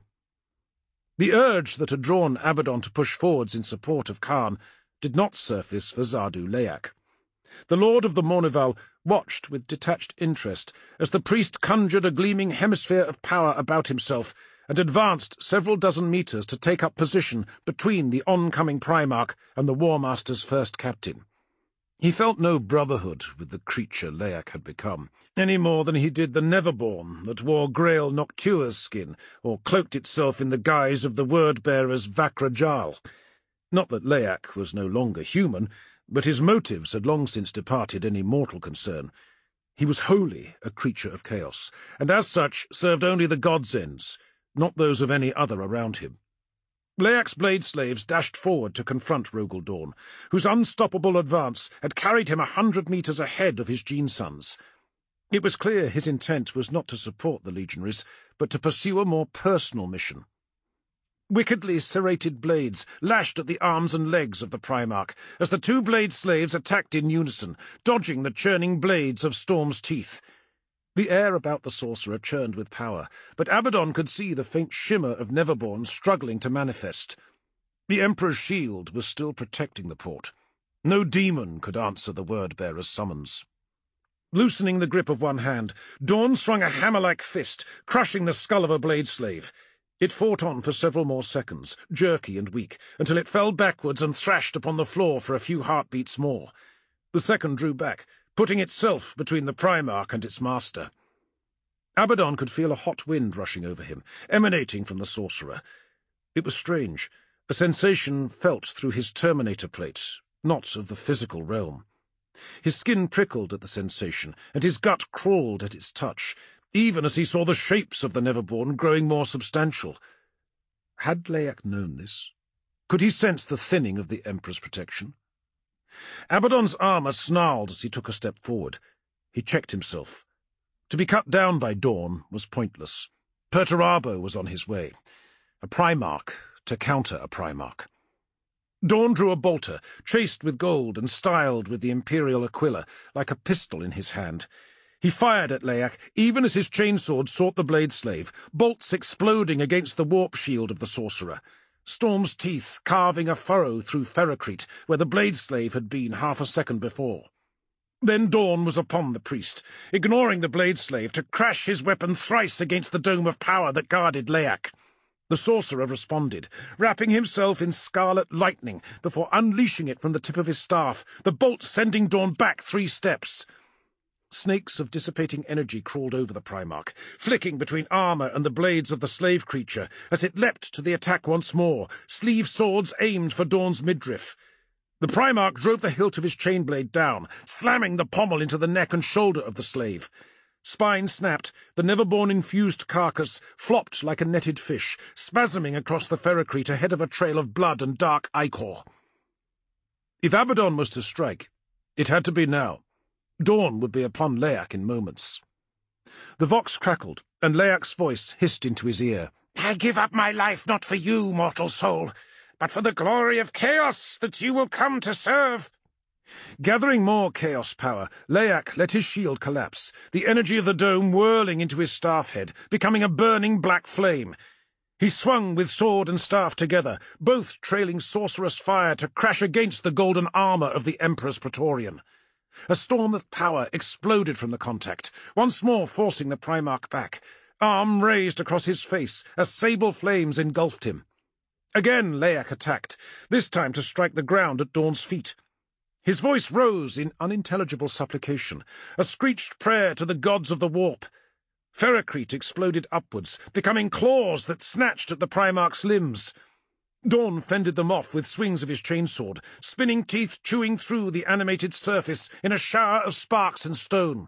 The urge that had drawn Abaddon to push forwards in support of Khan did not surface for Zardu Leyak. The Lord of the Mournival watched with detached interest as the priest conjured a gleaming hemisphere of power about himself and advanced several dozen meters to take up position between the oncoming Primarch and the War Master's first captain. He felt no brotherhood with the creature Leyak had become, any more than he did the Neverborn that wore Grail Noctua's skin or cloaked itself in the guise of the word-bearer's Vakrajal. Not that Leyak was no longer human, but his motives had long since departed any mortal concern. He was wholly a creature of chaos, and as such served only the gods' ends, not those of any other around him. Leyak's blade slaves dashed forward to confront Rogel Dawn, whose unstoppable advance had carried him a hundred meters ahead of his gene-sons. It was clear his intent was not to support the legionaries, but to pursue a more personal mission. Wickedly serrated blades lashed at the arms and legs of the Primarch as the two blade slaves attacked in unison, dodging the churning blades of Storm's teeth. The air about the sorcerer churned with power, but Abaddon could see the faint shimmer of Neverborn struggling to manifest. The Emperor's shield was still protecting the port. No demon could answer the word-bearer's summons. Loosening the grip of one hand, Dawn swung a hammer-like fist, crushing the skull of a blade slave. It fought on for several more seconds, jerky and weak, until it fell backwards and thrashed upon the floor for a few heartbeats more. The second drew back, putting itself between the Primarch and its master. Abaddon could feel a hot wind rushing over him, emanating from the sorcerer. It was strange, a sensation felt through his Terminator plate, not of the physical realm. His skin prickled at the sensation, and his gut crawled at its touch, even as he saw the shapes of the Neverborn growing more substantial. Had Leyak known this? Could he sense the thinning of the Emperor's protection? Abaddon's armor snarled as he took a step forward. He checked himself. To be cut down by Dawn was pointless. Perturabo was on his way. A Primarch to counter a Primarch. Dawn drew a bolter, chased with gold and styled with the Imperial Aquila, like a pistol in his hand. He fired at Leyak, even as his chainsword sought the blade slave, bolts exploding against the warp shield of the sorcerer. Storm's teeth carving a furrow through Ferrocrete, where the blade slave had been half a second before. Then Dawn was upon the priest, ignoring the blade slave to crash his weapon thrice against the dome of power that guarded Leyak. The sorcerer responded, wrapping himself in scarlet lightning before unleashing it from the tip of his staff, the bolt sending Dawn back three steps. Snakes of dissipating energy crawled over the Primarch, flicking between armor and the blades of the slave creature as it leapt to the attack once more, sleeve swords aimed for Dawn's midriff. The Primarch drove the hilt of his chain blade down, slamming the pommel into the neck and shoulder of the slave. Spine snapped, the Neverborn-infused carcass flopped like a netted fish, spasming across the Ferrocrete ahead of a trail of blood and dark ichor. If Abaddon was to strike, it had to be now. Dawn would be upon Leyak in moments. The vox crackled, and Leyak's voice hissed into his ear. "I give up my life not for you, mortal soul, but for the glory of chaos that you will come to serve." Gathering more chaos power, Leyak let his shield collapse, the energy of the dome whirling into his staff head, becoming a burning black flame. He swung with sword and staff together, both trailing sorcerous fire to crash against the golden armor of the Emperor's Praetorian. A storm of power exploded from the contact, once more forcing the Primarch back, arm raised across his face as sable flames engulfed him. Again Leyak attacked, this time to strike the ground at Dawn's feet. His voice rose in unintelligible supplication, a screeched prayer to the gods of the warp. Ferrocrete exploded upwards, becoming claws that snatched at the Primarch's limbs. Dawn fended them off with swings of his chainsword, spinning teeth chewing through the animated surface in a shower of sparks and stone.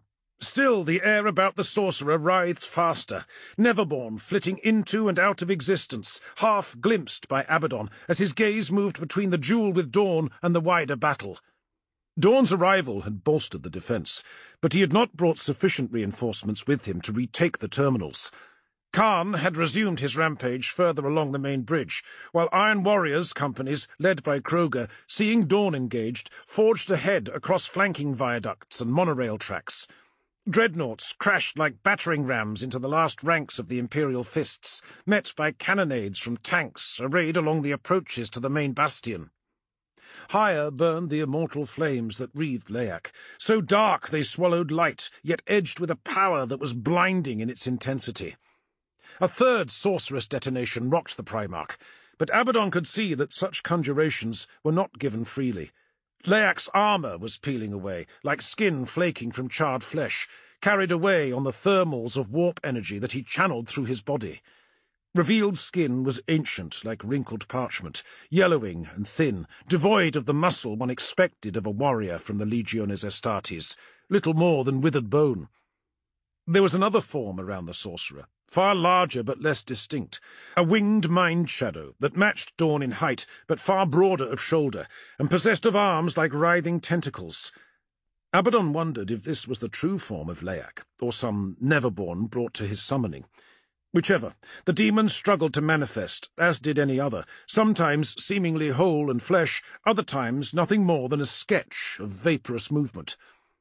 Still, the air about the sorcerer writhed faster, Neverborn flitting into and out of existence, half glimpsed by Abaddon as his gaze moved between the duel with Dawn and the wider battle. Dawn's arrival had bolstered the defence, but he had not brought sufficient reinforcements with him to retake the terminals. Khan had resumed his rampage further along the main bridge, while Iron Warriors companies, led by Kroger, seeing Dawn engaged, forged ahead across flanking viaducts and monorail tracks. Dreadnoughts crashed like battering rams into the last ranks of the Imperial fists, met by cannonades from tanks arrayed along the approaches to the main bastion. Higher burned the immortal flames that wreathed Leyak, so dark they swallowed light, yet edged with a power that was blinding in its intensity. A third sorcerous detonation rocked the Primarch, but Abaddon could see that such conjurations were not given freely. Leyak's armour was peeling away, like skin flaking from charred flesh, carried away on the thermals of warp energy that he channeled through his body. Revealed skin was ancient, like wrinkled parchment, yellowing and thin, devoid of the muscle one expected of a warrior from the Legiones Astartes, little more than withered bone. There was another form around the sorcerer, far larger but less distinct, a winged mind shadow that matched Dawn in height but far broader of shoulder, and possessed of arms like writhing tentacles. Abaddon wondered if this was the true form of Leyak, or some Neverborn brought to his summoning. Whichever, the demon struggled to manifest, as did any other, sometimes seemingly whole and flesh, other times nothing more than a sketch of vaporous movement.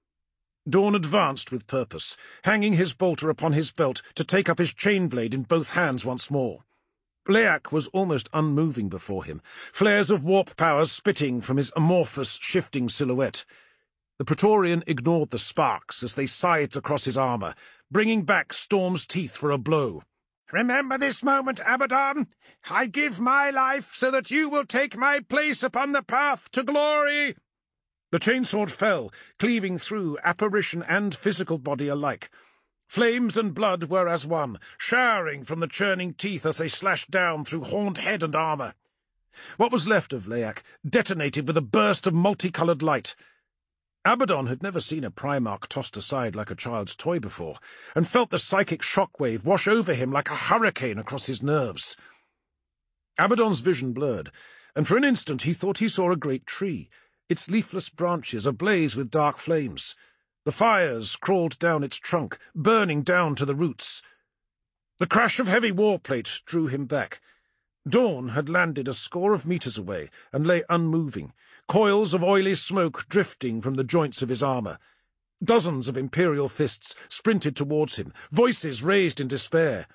Dawn advanced with purpose, hanging his bolter upon his belt to take up his chain blade in both hands once more. Leyak was almost unmoving before him, flares of warp power spitting from his amorphous, shifting silhouette. The Praetorian ignored the sparks as they scythed across his armour, bringing back Storm's teeth for a blow. "Remember this moment, Abaddon! I give my life so that you will take my place upon the path to glory!" The chainsword fell, cleaving through apparition and physical body alike. Flames and blood were as one, showering from the churning teeth as they slashed down through horned head and armour. What was left of Leyak detonated with a burst of multicoloured light. Abaddon had never seen a Primarch tossed aside like a child's toy before, and felt the psychic shockwave wash over him like a hurricane across his nerves. Abaddon's vision blurred, and for an instant he thought he saw a great tree, its leafless branches ablaze with dark flames. The fires crawled down its trunk, burning down to the roots. The crash of heavy warplate drew him back. Dawn had landed a score of meters away and lay unmoving, coils of oily smoke drifting from the joints of his armour. Dozens of Imperial fists sprinted towards him, voices raised in despair.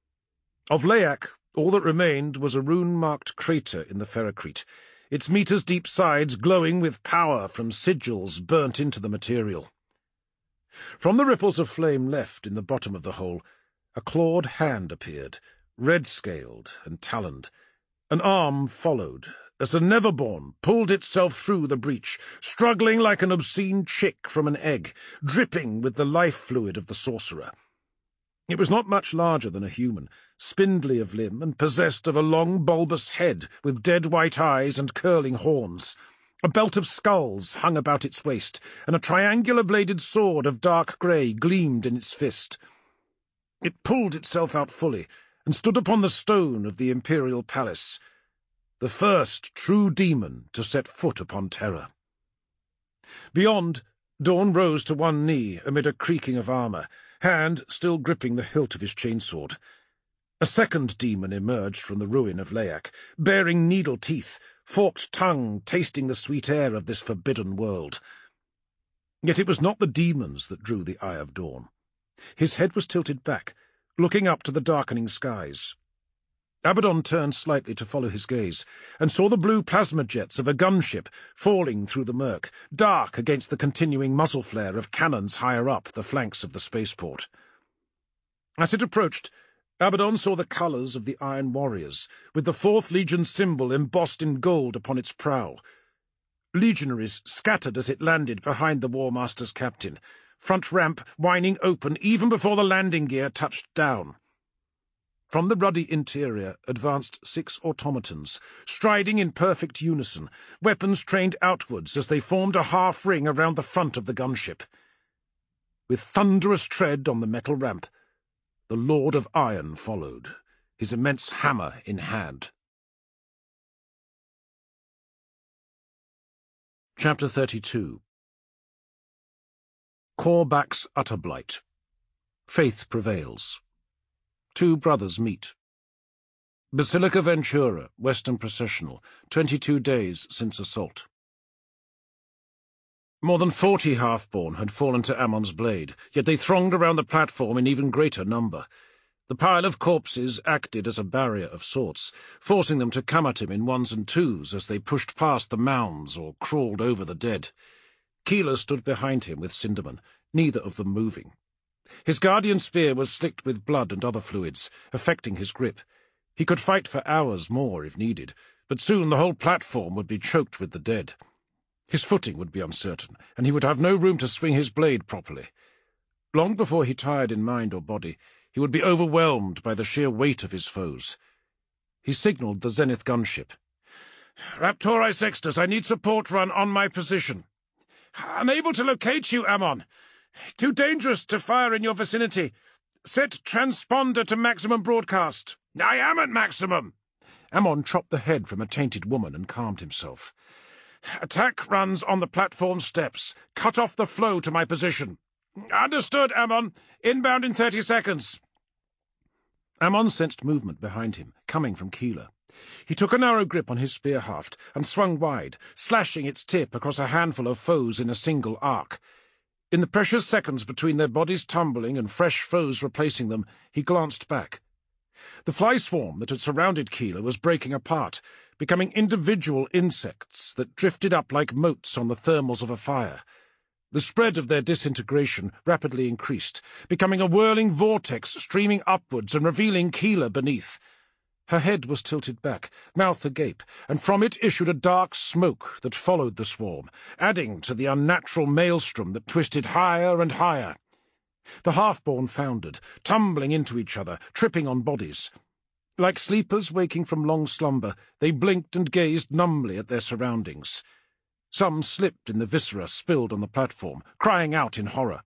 Of Leyak, all that remained was a rune-marked crater in the ferrocrete, its meters-deep sides glowing with power from sigils burnt into the material. From the ripples of flame left in the bottom of the hole, a clawed hand appeared, red-scaled and taloned. An arm followed, as the Neverborn pulled itself through the breach, struggling like an obscene chick from an egg, dripping with the life fluid of the sorcerer. It was not much larger than a human, spindly of limb and possessed of a long bulbous head with dead white eyes and curling horns. A belt of skulls hung about its waist, and a triangular-bladed sword of dark grey gleamed in its fist. It pulled itself out fully, and stood upon the stone of the Imperial Palace, the first true demon to set foot upon Terra. Beyond, Dawn rose to one knee amid a creaking of armour, hand still gripping the hilt of his chainsword. A second demon emerged from the ruin of Leyak, bearing needle teeth, forked tongue tasting the sweet air of this forbidden world. Yet it was not the demons that drew the eye of Dawn. His head was tilted back, looking up to the darkening skies. Abaddon turned slightly to follow his gaze, and saw the blue plasma jets of a gunship falling through the murk, dark against the continuing muzzle flare of cannons higher up the flanks of the spaceport. As it approached, Abaddon saw the colours of the Iron Warriors, with the Fourth Legion symbol embossed in gold upon its prow. Legionaries scattered as it landed behind the War Master's captain, front ramp whining open even before the landing gear touched down. From the ruddy interior advanced six automatons, striding in perfect unison, weapons trained outwards as they formed a half-ring around the front of the gunship. With thunderous tread on the metal ramp, the Lord of Iron followed, his immense hammer in hand. Chapter thirty-two. Korbak's utter blight. Faith prevails. Two brothers meet. Basilica Ventura, Western Processional, twenty-two days since assault. More than forty half-born had fallen to Ammon's blade, yet they thronged around the platform in even greater number. The pile of corpses acted as a barrier of sorts, forcing them to come at him in ones and twos as they pushed past the mounds or crawled over the dead. Keeler stood behind him with Sinderman, neither of them moving. His guardian spear was slicked with blood and other fluids, affecting his grip. He could fight for hours more if needed, but soon the whole platform would be choked with the dead. His footing would be uncertain, and he would have no room to swing his blade properly. Long before he tired in mind or body, he would be overwhelmed by the sheer weight of his foes. He signalled the Zenith gunship. "Raptori Sextus, I need support run on my position." "I'm able to locate you, Ammon. Too dangerous to fire in your vicinity. Set transponder to maximum broadcast." "I am at maximum." Ammon chopped the head from a tainted woman and calmed himself. "Attack runs on the platform steps. Cut off the flow to my position." "Understood, Ammon. Inbound in thirty seconds." Ammon sensed movement behind him, coming from Keeler. He took a narrow grip on his spear haft and swung wide, slashing its tip across a handful of foes in a single arc. In the precious seconds between their bodies tumbling and fresh foes replacing them, he glanced back. The fly swarm that had surrounded Keeler was breaking apart, becoming individual insects that drifted up like motes on the thermals of a fire. The spread of their disintegration rapidly increased, becoming a whirling vortex streaming upwards and revealing Keeler beneath. Her head was tilted back, mouth agape, and from it issued a dark smoke that followed the swarm, adding to the unnatural maelstrom that twisted higher and higher. The half-born foundered, tumbling into each other, tripping on bodies. Like sleepers waking from long slumber, they blinked and gazed numbly at their surroundings. Some slipped in the viscera spilled on the platform, crying out in horror.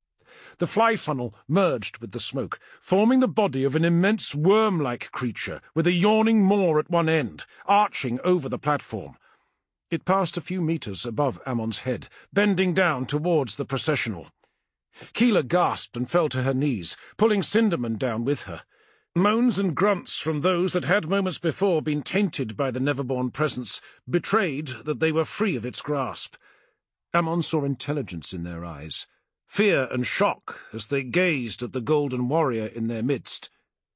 The fly funnel merged with the smoke, forming the body of an immense worm-like creature with a yawning maw at one end, arching over the platform. It passed a few metres above Ammon's head, bending down towards the processional. Keeler gasped and fell to her knees, pulling Sinderman down with her. Moans and grunts from those that had moments before been tainted by the Neverborn presence betrayed that they were free of its grasp. Ammon saw intelligence in their eyes, fear and shock as they gazed at the golden warrior in their midst.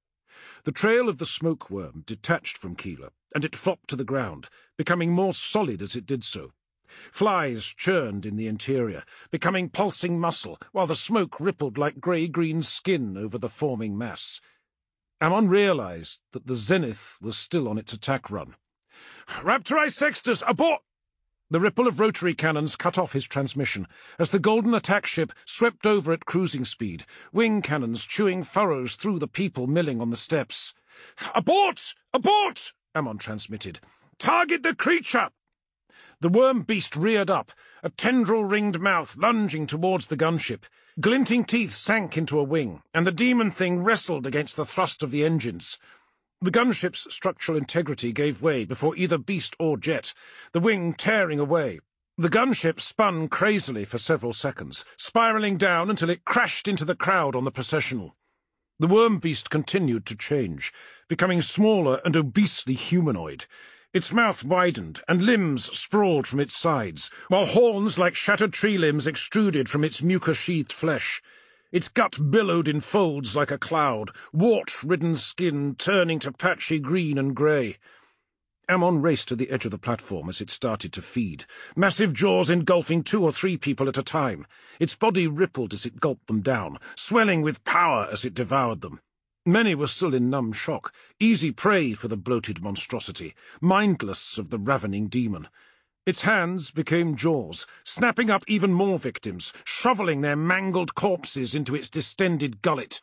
The trail of the smoke worm detached from Keeler, and it flopped to the ground, becoming more solid as it did so. Flies churned in the interior, becoming pulsing muscle, while the smoke rippled like grey-green skin over the forming mass. Ammon realized that the Zenith was still on its attack run. "Raptori Sextus, abort!" The ripple of rotary cannons cut off his transmission as the golden attack ship swept over at cruising speed, wing cannons chewing furrows through the people milling on the steps. "Abort! Abort!" Ammon transmitted. "Target the creature!" The worm beast reared up, a tendril-ringed mouth lunging towards the gunship. Glinting teeth sank into a wing, and the demon thing wrestled against the thrust of the engines. The gunship's structural integrity gave way before either beast or jet, the wing tearing away. The gunship spun crazily for several seconds, spiralling down until it crashed into the crowd on the processional. The worm beast continued to change, becoming smaller and obesely humanoid. Its mouth widened, and limbs sprawled from its sides, while horns like shattered tree limbs extruded from its mucus-sheathed flesh. Its gut billowed in folds like a cloud, wart-ridden skin turning to patchy green and grey. Ammon raced to the edge of the platform as it started to feed, massive jaws engulfing two or three people at a time. Its body rippled as it gulped them down, swelling with power as it devoured them. Many were still in numb shock, easy prey for the bloated monstrosity, mindless of the ravening demon. Its hands became jaws, snapping up even more victims, shoveling their mangled corpses into its distended gullet.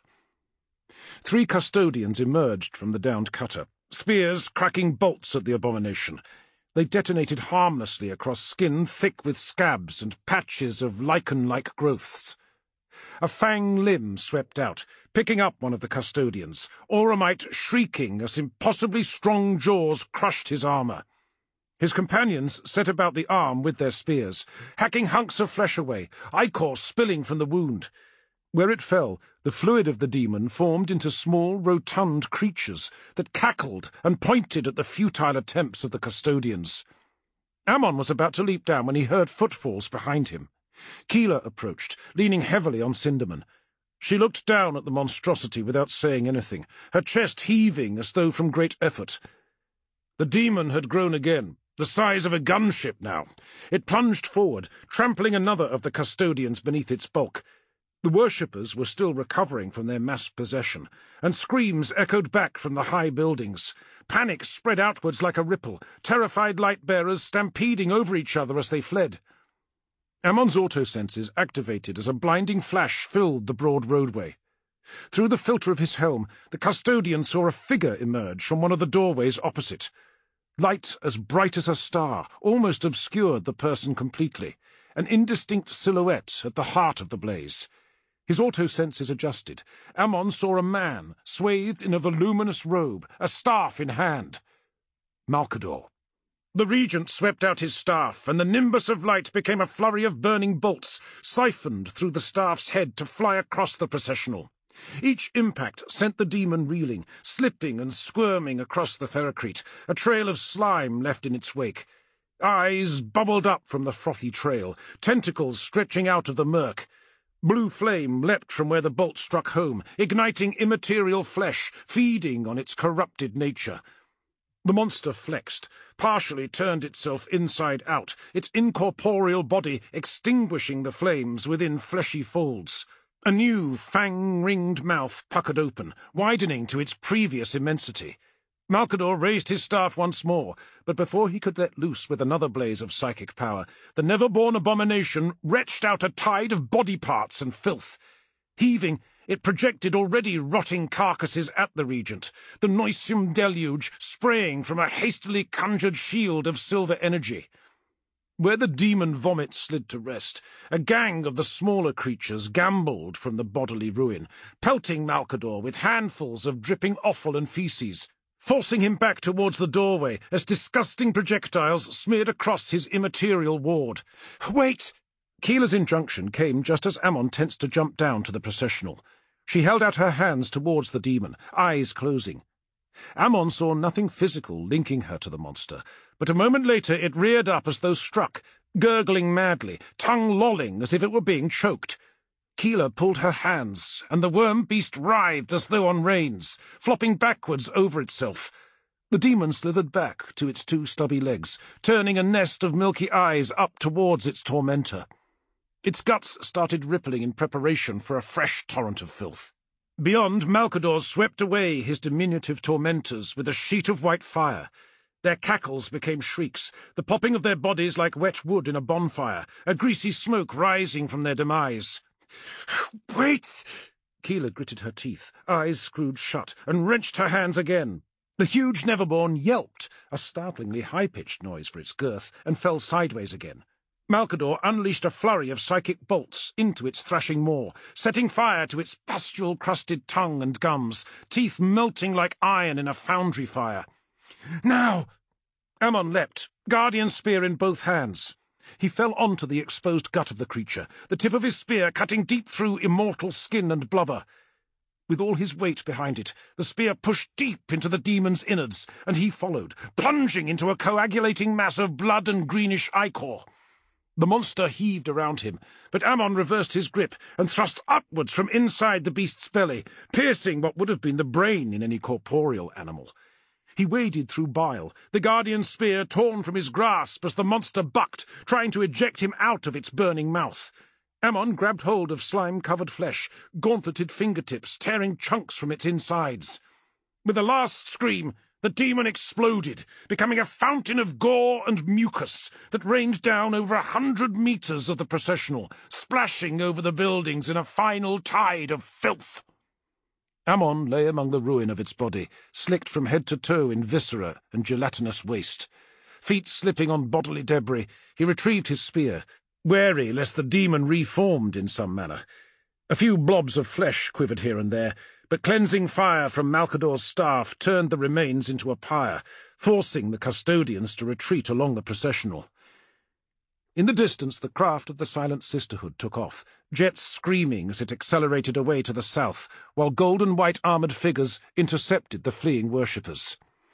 Three custodians emerged from the downed cutter, spears cracking bolts at the abomination. They detonated harmlessly across skin thick with scabs and patches of lichen-like growths. A fang limb swept out, picking up one of the custodians, Oromite shrieking as impossibly strong jaws crushed his armour. His companions set about the arm with their spears, hacking hunks of flesh away, ichor spilling from the wound. Where it fell, the fluid of the demon formed into small, rotund creatures that cackled and pointed at the futile attempts of the custodians. Ammon was about to leap down when he heard footfalls behind him. Keeler approached, leaning heavily on Cinderman. She looked down at the monstrosity without saying anything, her chest heaving as though from great effort. The demon had grown again, the size of a gunship now. It plunged forward, trampling another of the custodians beneath its bulk. The worshippers were still recovering from their mass possession, and screams echoed back from the high buildings. Panic spread outwards like a ripple, terrified light-bearers stampeding over each other as they fled. Ammon's auto-senses activated as a blinding flash filled the broad roadway. Through the filter of his helm, the custodian saw a figure emerge from one of the doorways opposite. Light as bright as a star almost obscured the person completely, an indistinct silhouette at the heart of the blaze. His auto-senses adjusted. Ammon saw a man, swathed in a voluminous robe, a staff in hand. Malcador. The regent swept out his staff, and the nimbus of light became a flurry of burning bolts, siphoned through the staff's head to fly across the processional. Each impact sent the demon reeling, slipping and squirming across the ferrocrete, a trail of slime left in its wake. Eyes bubbled up from the frothy trail, tentacles stretching out of the murk. Blue flame leapt from where the bolt struck home, igniting immaterial flesh, feeding on its corrupted nature. The monster flexed, partially turned itself inside out, its incorporeal body extinguishing the flames within fleshy folds. A new, fang-ringed mouth puckered open, widening to its previous immensity. Malcador raised his staff once more, but before he could let loose with another blaze of psychic power, the never-born abomination retched out a tide of body parts and filth. Heaving, it projected already rotting carcasses at the regent, the noisome deluge spraying from a hastily conjured shield of silver energy. Where the demon vomit slid to rest, a gang of the smaller creatures gambolled from the bodily ruin, pelting Malcador with handfuls of dripping offal and feces, forcing him back towards the doorway as disgusting projectiles smeared across his immaterial ward. "Wait!" Keeler's injunction came just as Ammon tensed to jump down to the processional. She held out her hands towards the demon, eyes closing. Ammon saw nothing physical linking her to the monster, but a moment later it reared up as though struck, gurgling madly, tongue lolling as if it were being choked. Keeler pulled her hands, and the worm beast writhed as though on reins, flopping backwards over itself. The demon slithered back to its two stubby legs, turning a nest of milky eyes up towards its tormentor. Its guts started rippling in preparation for a fresh torrent of filth. Beyond, Malcador swept away his diminutive tormentors with a sheet of white fire. Their cackles became shrieks, the popping of their bodies like wet wood in a bonfire, a greasy smoke rising from their demise. "Wait!" Keeler gritted her teeth, eyes screwed shut, and wrenched her hands again. The huge Neverborn yelped, a startlingly high-pitched noise for its girth, and fell sideways again. Malcador unleashed a flurry of psychic bolts into its thrashing maw, setting fire to its pustule-crusted tongue and gums, teeth melting like iron in a foundry fire. "Now!" Ammon leapt, guardian spear in both hands. He fell onto the exposed gut of the creature, the tip of his spear cutting deep through immortal skin and blubber. With all his weight behind it, the spear pushed deep into the demon's innards, and he followed, plunging into a coagulating mass of blood and greenish ichor. The monster heaved around him, but Ammon reversed his grip and thrust upwards from inside the beast's belly, piercing what would have been the brain in any corporeal animal. He waded through bile, the guardian's spear torn from his grasp as the monster bucked, trying to eject him out of its burning mouth. Ammon grabbed hold of slime-covered flesh, gauntleted fingertips tearing chunks from its insides. With a last scream, the demon exploded, becoming a fountain of gore and mucus that rained down over a hundred meters of the processional, splashing over the buildings in a final tide of filth. Ammon lay among the ruin of its body, slicked from head to toe in viscera and gelatinous waste. Feet slipping on bodily debris, he retrieved his spear, wary lest the demon reformed in some manner. A few blobs of flesh quivered here and there, but cleansing fire from Malcador's staff turned the remains into a pyre, forcing the custodians to retreat along the processional. In the distance, the craft of the Silent Sisterhood took off, jets screaming as it accelerated away to the south, while gold-and-white armoured figures intercepted the fleeing worshippers.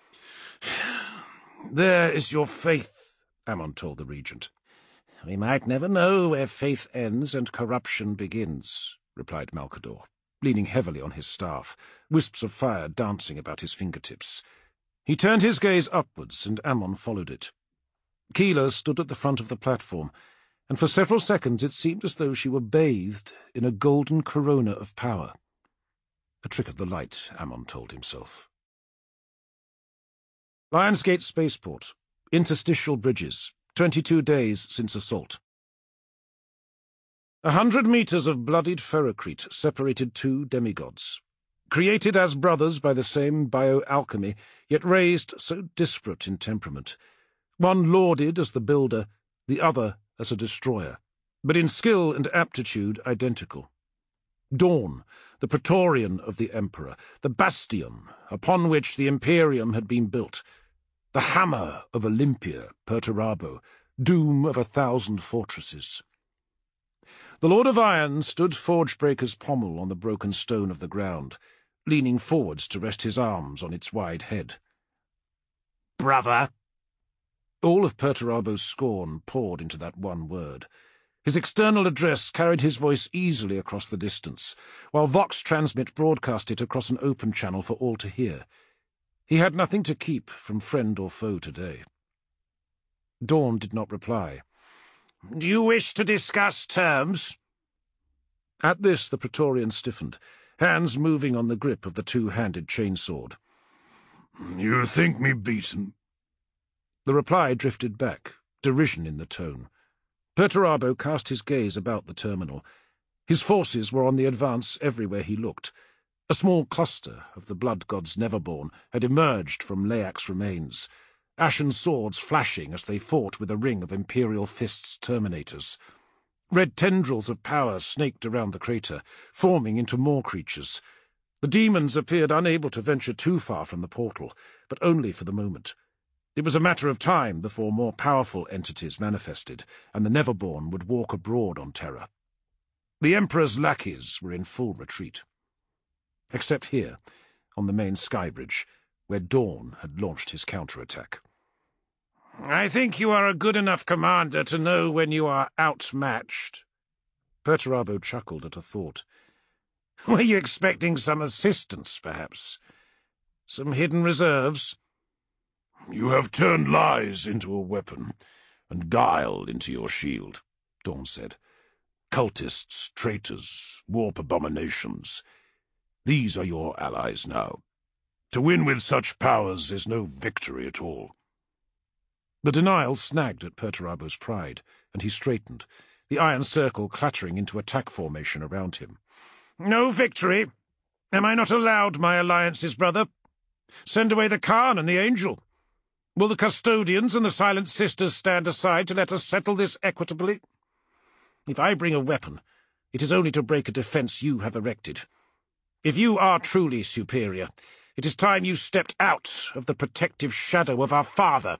"There is your faith," Ammon told the regent. "We might never know where faith ends and corruption begins," replied Malcador, leaning heavily on his staff, wisps of fire dancing about his fingertips. He turned his gaze upwards, and Ammon followed it. Keelah stood at the front of the platform, and for several seconds it seemed as though she were bathed in a golden corona of power. A trick of the light, Ammon told himself. Lionsgate Spaceport. Interstitial bridges. Twenty-two days since assault. A hundred meters of bloodied ferrocrete separated two demigods. Created as brothers by the same bioalchemy, yet raised so disparate in temperament. One lauded as the builder, the other as a destroyer, but in skill and aptitude identical. Dawn, the Praetorian of the Emperor, the bastion upon which the Imperium had been built, the hammer of Olympia, Perturabo, doom of a thousand fortresses. The Lord of Iron stood Forgebreaker's pommel on the broken stone of the ground, leaning forwards to rest his arms on its wide head. "Brother!" All of Perturabo's scorn poured into that one word. His external address carried his voice easily across the distance, while Vox Transmit broadcast it across an open channel for all to hear. He had nothing to keep from friend or foe today. Dawn did not reply. "Do you wish to discuss terms?" At this the Praetorian stiffened, hands moving on the grip of the two-handed chainsword. "You think me beaten?" The reply drifted back, derision in the tone. Perturabo cast his gaze about the terminal. His forces were on the advance everywhere he looked. A small cluster of the blood gods Neverborn had emerged from Laak's remains, ashen swords flashing as they fought with a ring of Imperial Fist's terminators. Red tendrils of power snaked around the crater, forming into more creatures. The demons appeared unable to venture too far from the portal, but only for the moment. It was a matter of time before more powerful entities manifested, and the Neverborn would walk abroad on Terra. The Emperor's lackeys were in full retreat. Except here, on the main skybridge, where Dawn had launched his counterattack. "I think you are a good enough commander to know when you are outmatched." Perturabo chuckled at a thought. "Were you expecting some assistance, perhaps? Some hidden reserves?" "You have turned lies into a weapon, and guile into your shield," Dawn said. "Cultists, traitors, warp abominations. These are your allies now. To win with such powers is no victory at all." The denial snagged at Perturabo's pride, and he straightened, the iron circle clattering into attack formation around him. "No victory? Am I not allowed my alliances, brother? Send away the Khan and the Angel. Will the custodians and the Silent Sisters stand aside to let us settle this equitably? If I bring a weapon, it is only to break a defence you have erected. If you are truly superior, it is time you stepped out of the protective shadow of our father."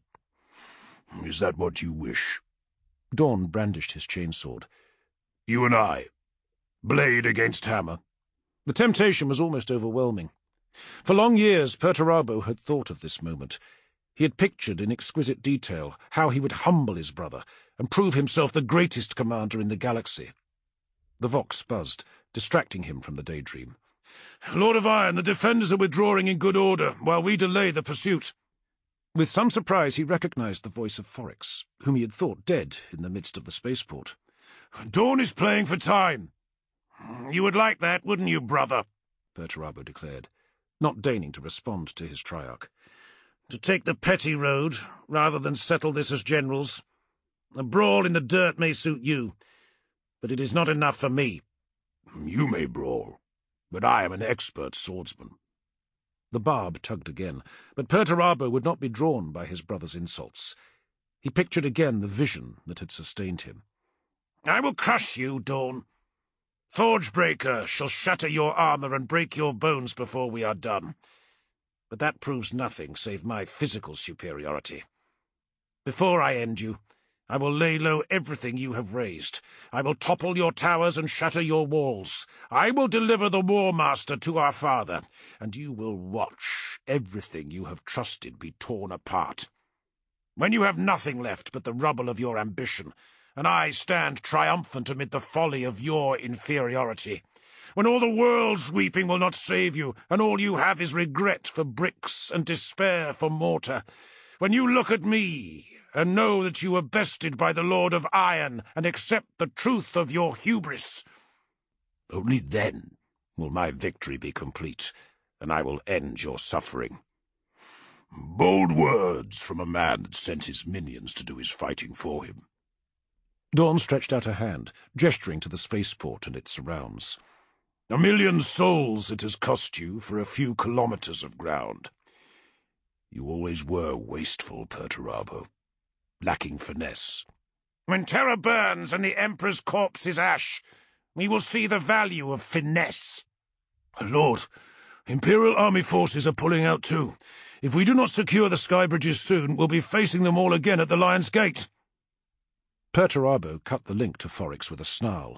"Is that what you wish?" Dawn brandished his chainsword. "You and I, blade against hammer." The temptation was almost overwhelming. For long years Perturabo had thought of this moment. He had pictured in exquisite detail how he would humble his brother and prove himself the greatest commander in the galaxy. The Vox buzzed, distracting him from the daydream. "Lord of Iron, the defenders are withdrawing in good order, while we delay the pursuit." With some surprise he recognized the voice of Foryx, whom he had thought dead in the midst of the spaceport. "Dawn is playing for time." "You would like that, wouldn't you, brother?" Perturabo declared, not deigning to respond to his triarch. "To take the petty road, rather than settle this as generals. A brawl in the dirt may suit you, but it is not enough for me." "You may brawl, but I am an expert swordsman." The barb tugged again, but Perturabo would not be drawn by his brother's insults. He pictured again the vision that had sustained him. "I will crush you, Dawn." Forgebreaker shall shatter your armor and break your bones before we are done. But that proves nothing save my physical superiority. Before I end you, I will lay low everything you have raised. I will topple your towers and shatter your walls. I will deliver the War Master to our father, and you will watch everything you have trusted be torn apart. When you have nothing left but the rubble of your ambition, and I stand triumphant amid the folly of your inferiority, when all the world's weeping will not save you, and all you have is regret for bricks and despair for mortar, when you look at me and know that you were bested by the Lord of Iron and accept the truth of your hubris, only then will my victory be complete, and I will end your suffering. Bold words from a man that sent his minions to do his fighting for him. Dawn stretched out a hand, gesturing to the spaceport and its surrounds. A million souls it has cost you for a few kilometers of ground. You always were wasteful, Perturabo, lacking finesse. When Terra burns and the Emperor's corpse is ash, we will see the value of finesse. Lord, Imperial army forces are pulling out too. If we do not secure the sky bridges soon, we'll be facing them all again at the Lion's Gate. Perturabo cut the link to Forix with a snarl.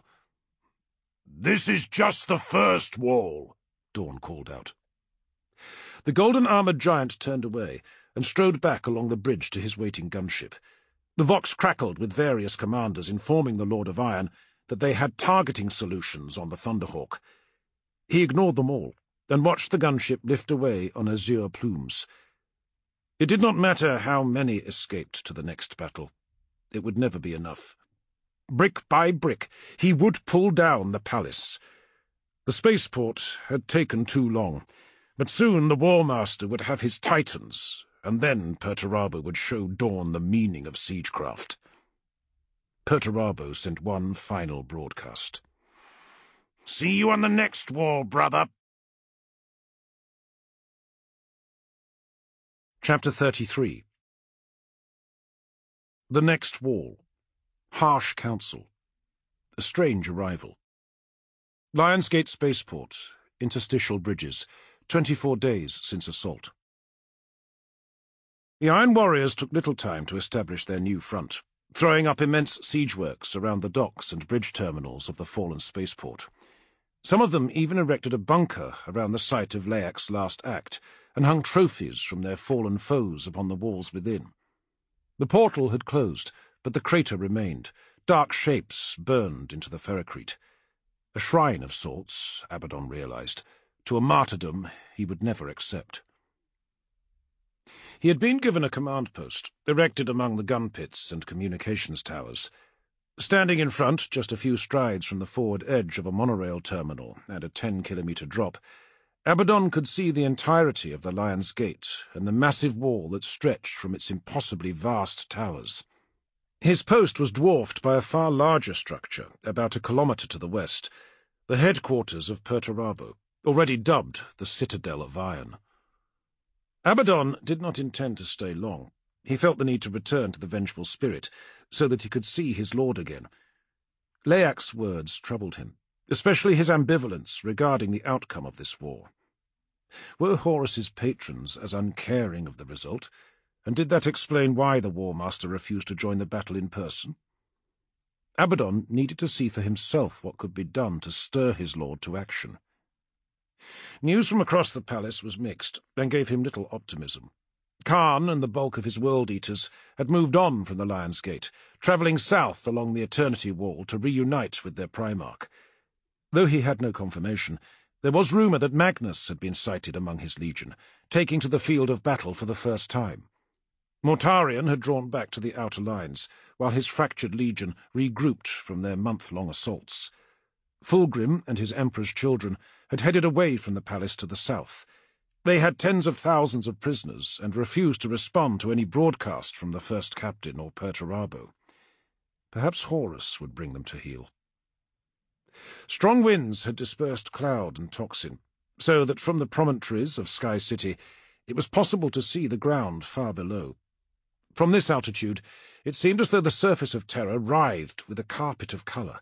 This is just the first wall, Dawn called out. The golden-armoured giant turned away and strode back along the bridge to his waiting gunship. The Vox crackled with various commanders informing the Lord of Iron that they had targeting solutions on the Thunderhawk. He ignored them all and watched the gunship lift away on azure plumes. It did not matter how many escaped to the next battle. It would never be enough. Brick by brick, he would pull down the palace. The spaceport had taken too long, but soon the War Master would have his titans, and then Perturabo would show Dawn the meaning of siegecraft. Perturabo sent one final broadcast. See you on the next wall, brother. Chapter thirty-three. The next wall. Harsh council. A strange arrival. Lionsgate Spaceport. Interstitial bridges. Twenty-four days since assault. The Iron Warriors took little time to establish their new front, throwing up immense siege works around the docks and bridge terminals of the fallen spaceport. Some of them even erected a bunker around the site of Leak's last act, and hung trophies from their fallen foes upon the walls within. The portal had closed, but the crater remained. Dark shapes burned into the ferrocrete. A shrine of sorts, Abaddon realized, to a martyrdom he would never accept. He had been given a command post, erected among the gun pits and communications towers. Standing in front, just a few strides from the forward edge of a monorail terminal and a ten-kilometre drop, Abaddon could see the entirety of the Lion's Gate and the massive wall that stretched from its impossibly vast towers. His post was dwarfed by a far larger structure, about a kilometre to the west, the headquarters of Perturabo, already dubbed the Citadel of Iron. Abaddon did not intend to stay long. He felt the need to return to the Vengeful Spirit, so that he could see his lord again. Leak's words troubled him, especially his ambivalence regarding the outcome of this war. Were Horus's patrons as uncaring of the result, and did that explain why the War Master refused to join the battle in person? Abaddon needed to see for himself what could be done to stir his lord to action. News from across the palace was mixed, and gave him little optimism. Khan and the bulk of his World-Eaters had moved on from the Lion's Gate, travelling south along the Eternity Wall to reunite with their Primarch. Though he had no confirmation, there was rumour that Magnus had been sighted among his legion, taking to the field of battle for the first time. Mortarion had drawn back to the outer lines, while his fractured legion regrouped from their month-long assaults. Fulgrim and his Emperor's children had headed away from the palace to the south. They had tens of thousands of prisoners and refused to respond to any broadcast from the First Captain or Perturabo. Perhaps Horus would bring them to heel. Strong winds had dispersed cloud and toxin, so that from the promontories of Sky City it was possible to see the ground far below. From this altitude it seemed as though the surface of Terra writhed with a carpet of colour,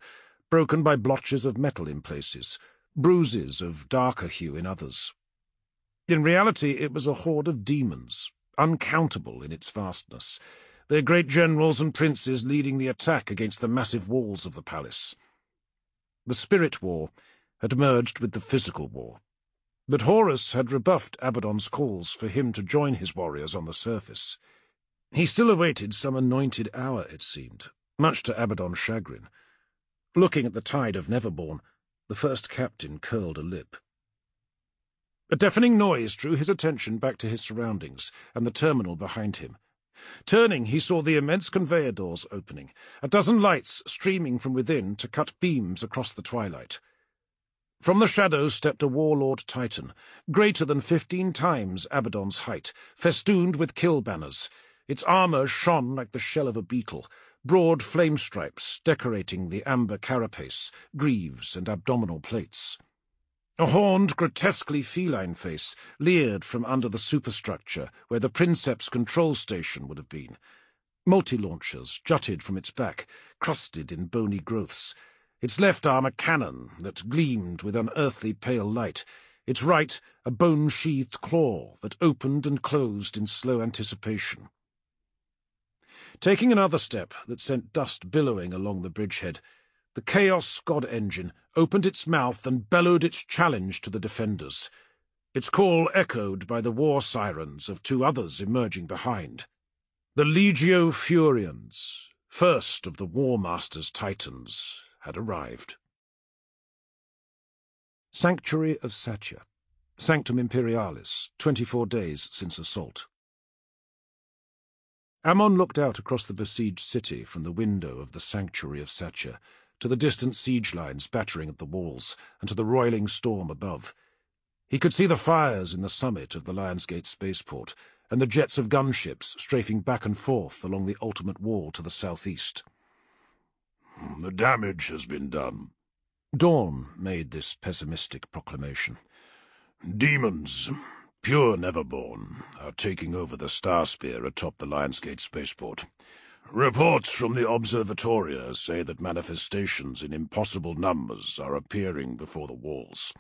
broken by blotches of metal in places, bruises of darker hue in others. In reality, it was a horde of demons, uncountable in its vastness, their great generals and princes leading the attack against the massive walls of the palace. The spirit war had merged with the physical war, but Horus had rebuffed Abaddon's calls for him to join his warriors on the surface. He still awaited some anointed hour, it seemed, much to Abaddon's chagrin. Looking at the tide of Neverborn, the first captain curled a lip. A deafening noise drew his attention back to his surroundings and the terminal behind him. Turning, he saw the immense conveyor doors opening, a dozen lights streaming from within to cut beams across the twilight. From the shadows stepped a warlord titan, greater than fifteen times Abaddon's height, festooned with kill banners. Its armour shone like the shell of a beetle, broad flame stripes decorating the amber carapace, greaves, and abdominal plates. A horned, grotesquely feline face leered from under the superstructure where the Princeps control station would have been. Multi-launchers jutted from its back, crusted in bony growths. Its left arm a cannon that gleamed with unearthly pale light, its right a bone-sheathed claw that opened and closed in slow anticipation. Taking another step that sent dust billowing along the bridgehead, the Chaos God Engine opened its mouth and bellowed its challenge to the defenders, its call echoed by the war sirens of two others emerging behind. The Legio Furians, first of the War Master's Titans, had arrived. Sanctuary of Satya, Sanctum Imperialis, twenty-four days since assault. Ammon looked out across the besieged city from the window of the Sanctuary of Satya, to the distant siege lines battering at the walls, and to the roiling storm above. He could see the fires in the summit of the Lionsgate spaceport, and the jets of gunships strafing back and forth along the ultimate wall to the southeast. The damage has been done. Dawn made this pessimistic proclamation. Demons, pure Neverborn, are taking over the Star Spear atop the Lionsgate spaceport. Reports from the Observatoria say that manifestations in impossible numbers are appearing before the walls.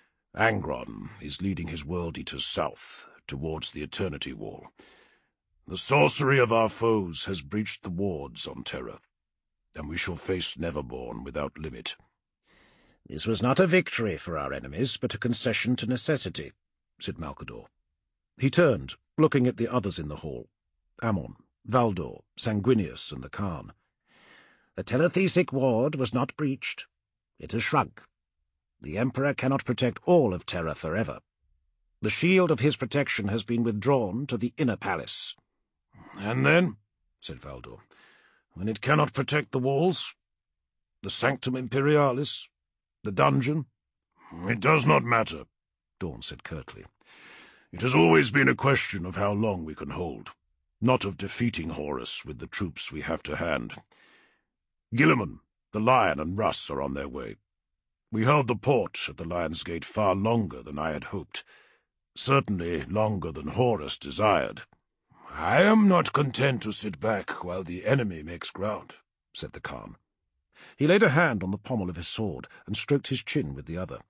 Angron is leading his World Eaters south, towards the Eternity Wall. The sorcery of our foes has breached the wards on Terra, and we shall face Neverborn without limit. This was not a victory for our enemies, but a concession to necessity, said Malcador. He turned, looking at the others in the hall, Ammon, Valdor, Sanguinius, and the Khan. The telethesic ward was not breached. It has shrunk. The Emperor cannot protect all of Terra forever. The shield of his protection has been withdrawn to the inner palace. And then, said Valdor, when it cannot protect the walls, the Sanctum Imperialis, the dungeon? It does not matter, Dawn said curtly. It has always been a question of how long we can hold, not of defeating Horus with the troops we have to hand. Guilliman, the Lion, and Russ are on their way. We held the port at the Lion's Gate far longer than I had hoped, certainly longer than Horus desired. I am not content to sit back while the enemy makes ground, said the Khan. He laid a hand on the pommel of his sword and stroked his chin with the other.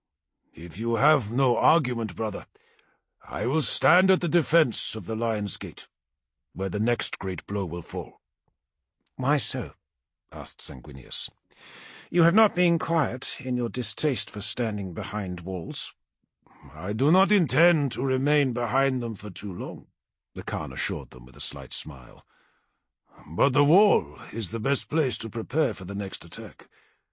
If you have no argument, brother, I will stand at the defence of the Lion's Gate, where the next great blow will fall. Why so? Asked Sanguinius. You have not been quiet in your distaste for standing behind walls. I do not intend to remain behind them for too long, the Khan assured them with a slight smile. But the wall is the best place to prepare for the next attack,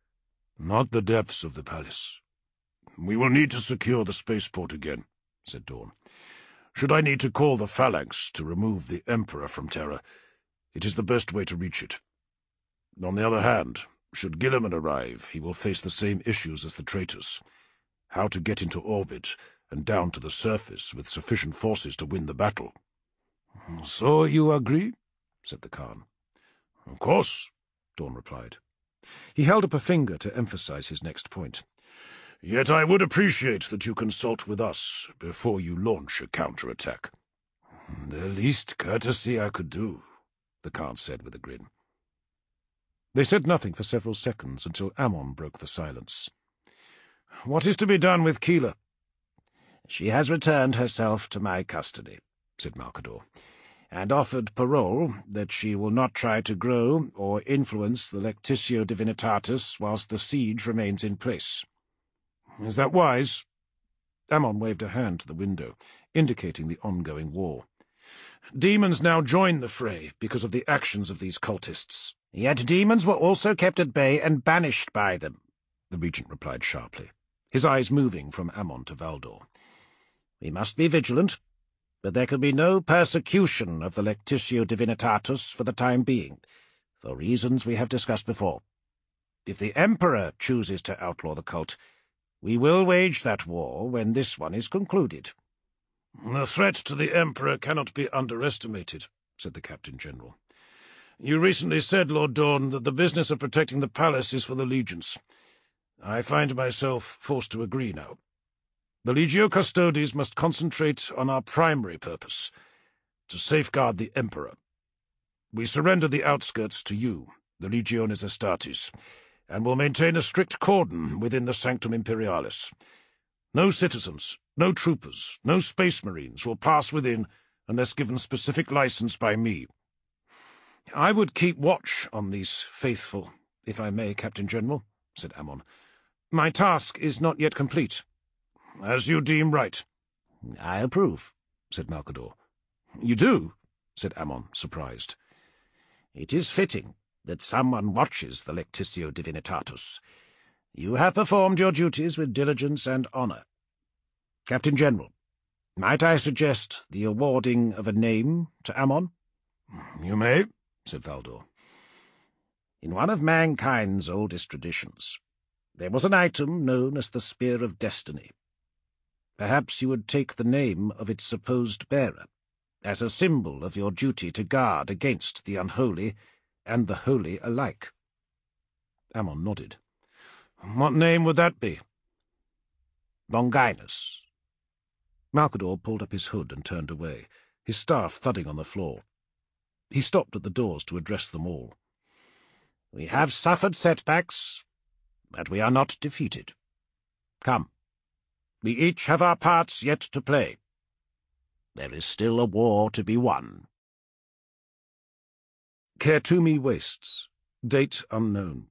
not the depths of the palace. We will need to secure the spaceport again, said Dawn. Should I need to call the Phalanx to remove the Emperor from Terra, it is the best way to reach it. On the other hand, should Guilliman arrive, he will face the same issues as the traitors. How to get into orbit and down to the surface with sufficient forces to win the battle. So you agree? Said the Khan. Of course, Dawn replied. He held up a finger to emphasize his next point. Yet I would appreciate that you consult with us before you launch a counterattack. The least courtesy I could do, the Khan said with a grin. They said nothing for several seconds until Ammon broke the silence. "What is to be done with Keela?" "She has returned herself to my custody," said Malcador, "and offered parole that she will not try to grow or influence the Lectitio Divinitatus whilst the siege remains in place." "Is that wise?" Ammon waved a hand to the window, indicating the ongoing war. "Demons now join the fray because of the actions of these cultists." "Yet demons were also kept at bay and banished by them," the regent replied sharply, his eyes moving from Ammon to Valdor. "We must be vigilant, but there can be no persecution of the Lectitio Divinitatus for the time being, for reasons we have discussed before. If the Emperor chooses to outlaw the cult, we will wage that war when this one is concluded." "The threat to the Emperor cannot be underestimated," said the Captain-General. "You recently said, Lord Dorn, that the business of protecting the palace is for the legions. I find myself forced to agree now. The Legio Custodes must concentrate on our primary purpose, to safeguard the Emperor. We surrender the outskirts to you, the Legiones Astartes, and will maintain a strict cordon within the Sanctum Imperialis. No citizens, no troopers, no space marines will pass within unless given specific license by me. I would keep watch on these faithful, if I may, Captain-General," said Ammon. "My task is not yet complete." "As you deem right." "I approve," said Malcador. "You do?" said Ammon, surprised. "It is fitting that someone watches the Lectitio Divinitatus. You have performed your duties with diligence and honour. Captain-General, might I suggest the awarding of a name to Ammon?" "You may," said Valdor. "In one of mankind's oldest traditions, there was an item known as the Spear of Destiny. Perhaps you would take the name of its supposed bearer, as a symbol of your duty to guard against the unholy and the holy alike." Ammon nodded. "What name would that be?" "Longinus." Malcador pulled up his hood and turned away, his staff thudding on the floor. He stopped at the doors to address them all. "We have suffered setbacks, but we are not defeated. Come, we each have our parts yet to play. There is still a war to be won." Khertoumi Wastes. Date unknown.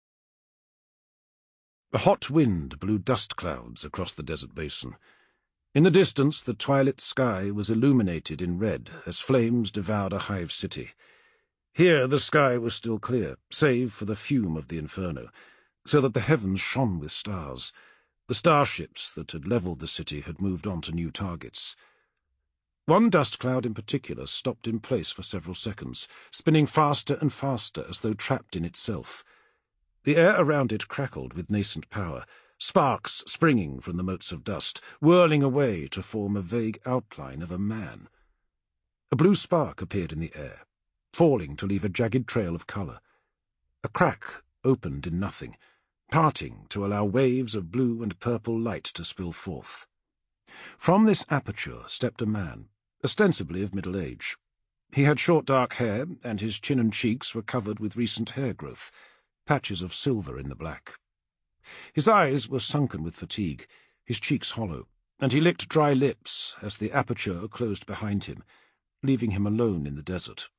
A hot wind blew dust clouds across the desert basin. In the distance, the twilit sky was illuminated in red as flames devoured a hive city. Here the sky was still clear, save for the fume of the inferno, so that the heavens shone with stars. The starships that had levelled the city had moved on to new targets. One dust cloud in particular stopped in place for several seconds, spinning faster and faster as though trapped in itself. The air around it crackled with nascent power, sparks springing from the motes of dust, whirling away to form a vague outline of a man. A blue spark appeared in the air, falling to leave a jagged trail of colour. A crack opened in nothing, parting to allow waves of blue and purple light to spill forth. From this aperture stepped a man, ostensibly of middle age. He had short dark hair, and his chin and cheeks were covered with recent hair growth, patches of silver in the black. His eyes were sunken with fatigue, his cheeks hollow, and he licked dry lips as the aperture closed behind him, leaving him alone in the desert.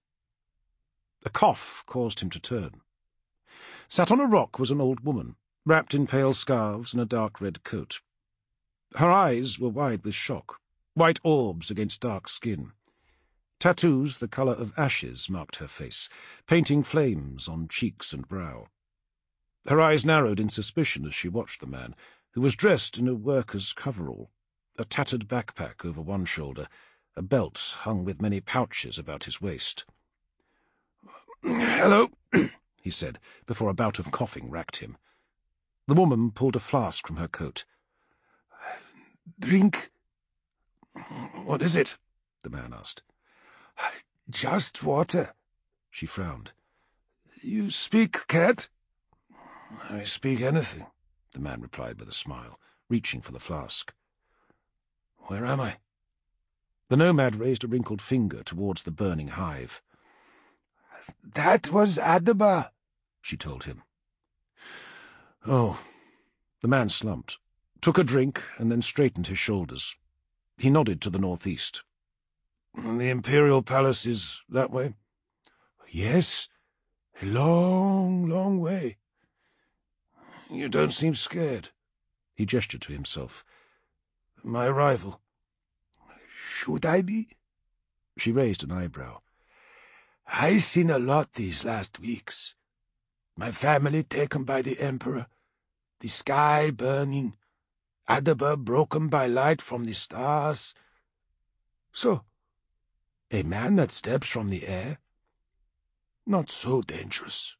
A cough caused him to turn. Sat on a rock was an old woman, wrapped in pale scarves and a dark red coat. Her eyes were wide with shock, white orbs against dark skin. Tattoos the colour of ashes marked her face, painting flames on cheeks and brow. Her eyes narrowed in suspicion as she watched the man, who was dressed in a worker's coverall, a tattered backpack over one shoulder, a belt hung with many pouches about his waist. "Hello," he said, before a bout of coughing racked him. The woman pulled a flask from her coat. "Drink." "What is it?" the man asked. "Just water." She frowned. "You speak, Cat?" "I speak anything," the man replied with a smile, reaching for the flask. "Where am I?" The nomad raised a wrinkled finger towards the burning hive. "That was Adama," she told him. Oh. The man slumped, took a drink, and then straightened his shoulders. He nodded to the northeast. And the Imperial Palace is that way? Yes, a long, long way. You don't seem scared. He gestured to himself. My rival. Should I be? She raised an eyebrow. I've seen a lot these last weeks. My family taken by the Emperor, the sky burning, Adaba broken by light from the stars. So, a man that steps from the air, not so dangerous.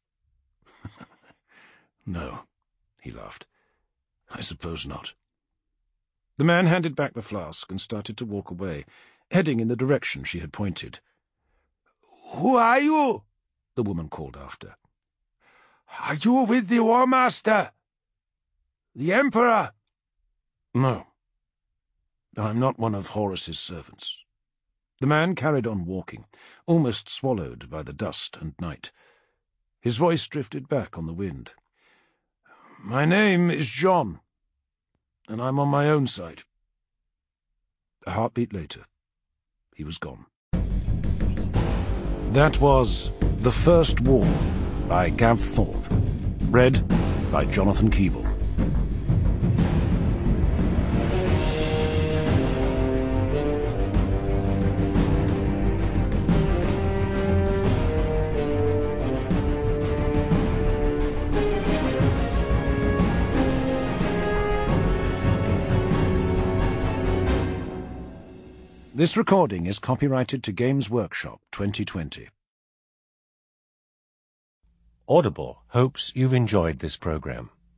No, he laughed. I suppose not. The man handed back the flask and started to walk away, heading in the direction she had pointed. Who are you? The woman called after. Are you with the War Master? The Emperor? No. I'm not one of Horus's servants. The man carried on walking, almost swallowed by the dust and night. His voice drifted back on the wind. My name is John, and I'm on my own side. A heartbeat later, he was gone. That was The First War by Gav Thorpe, read by Jonathan Keeble. This recording is copyrighted to Games Workshop twenty twenty. Audible hopes you've enjoyed this program.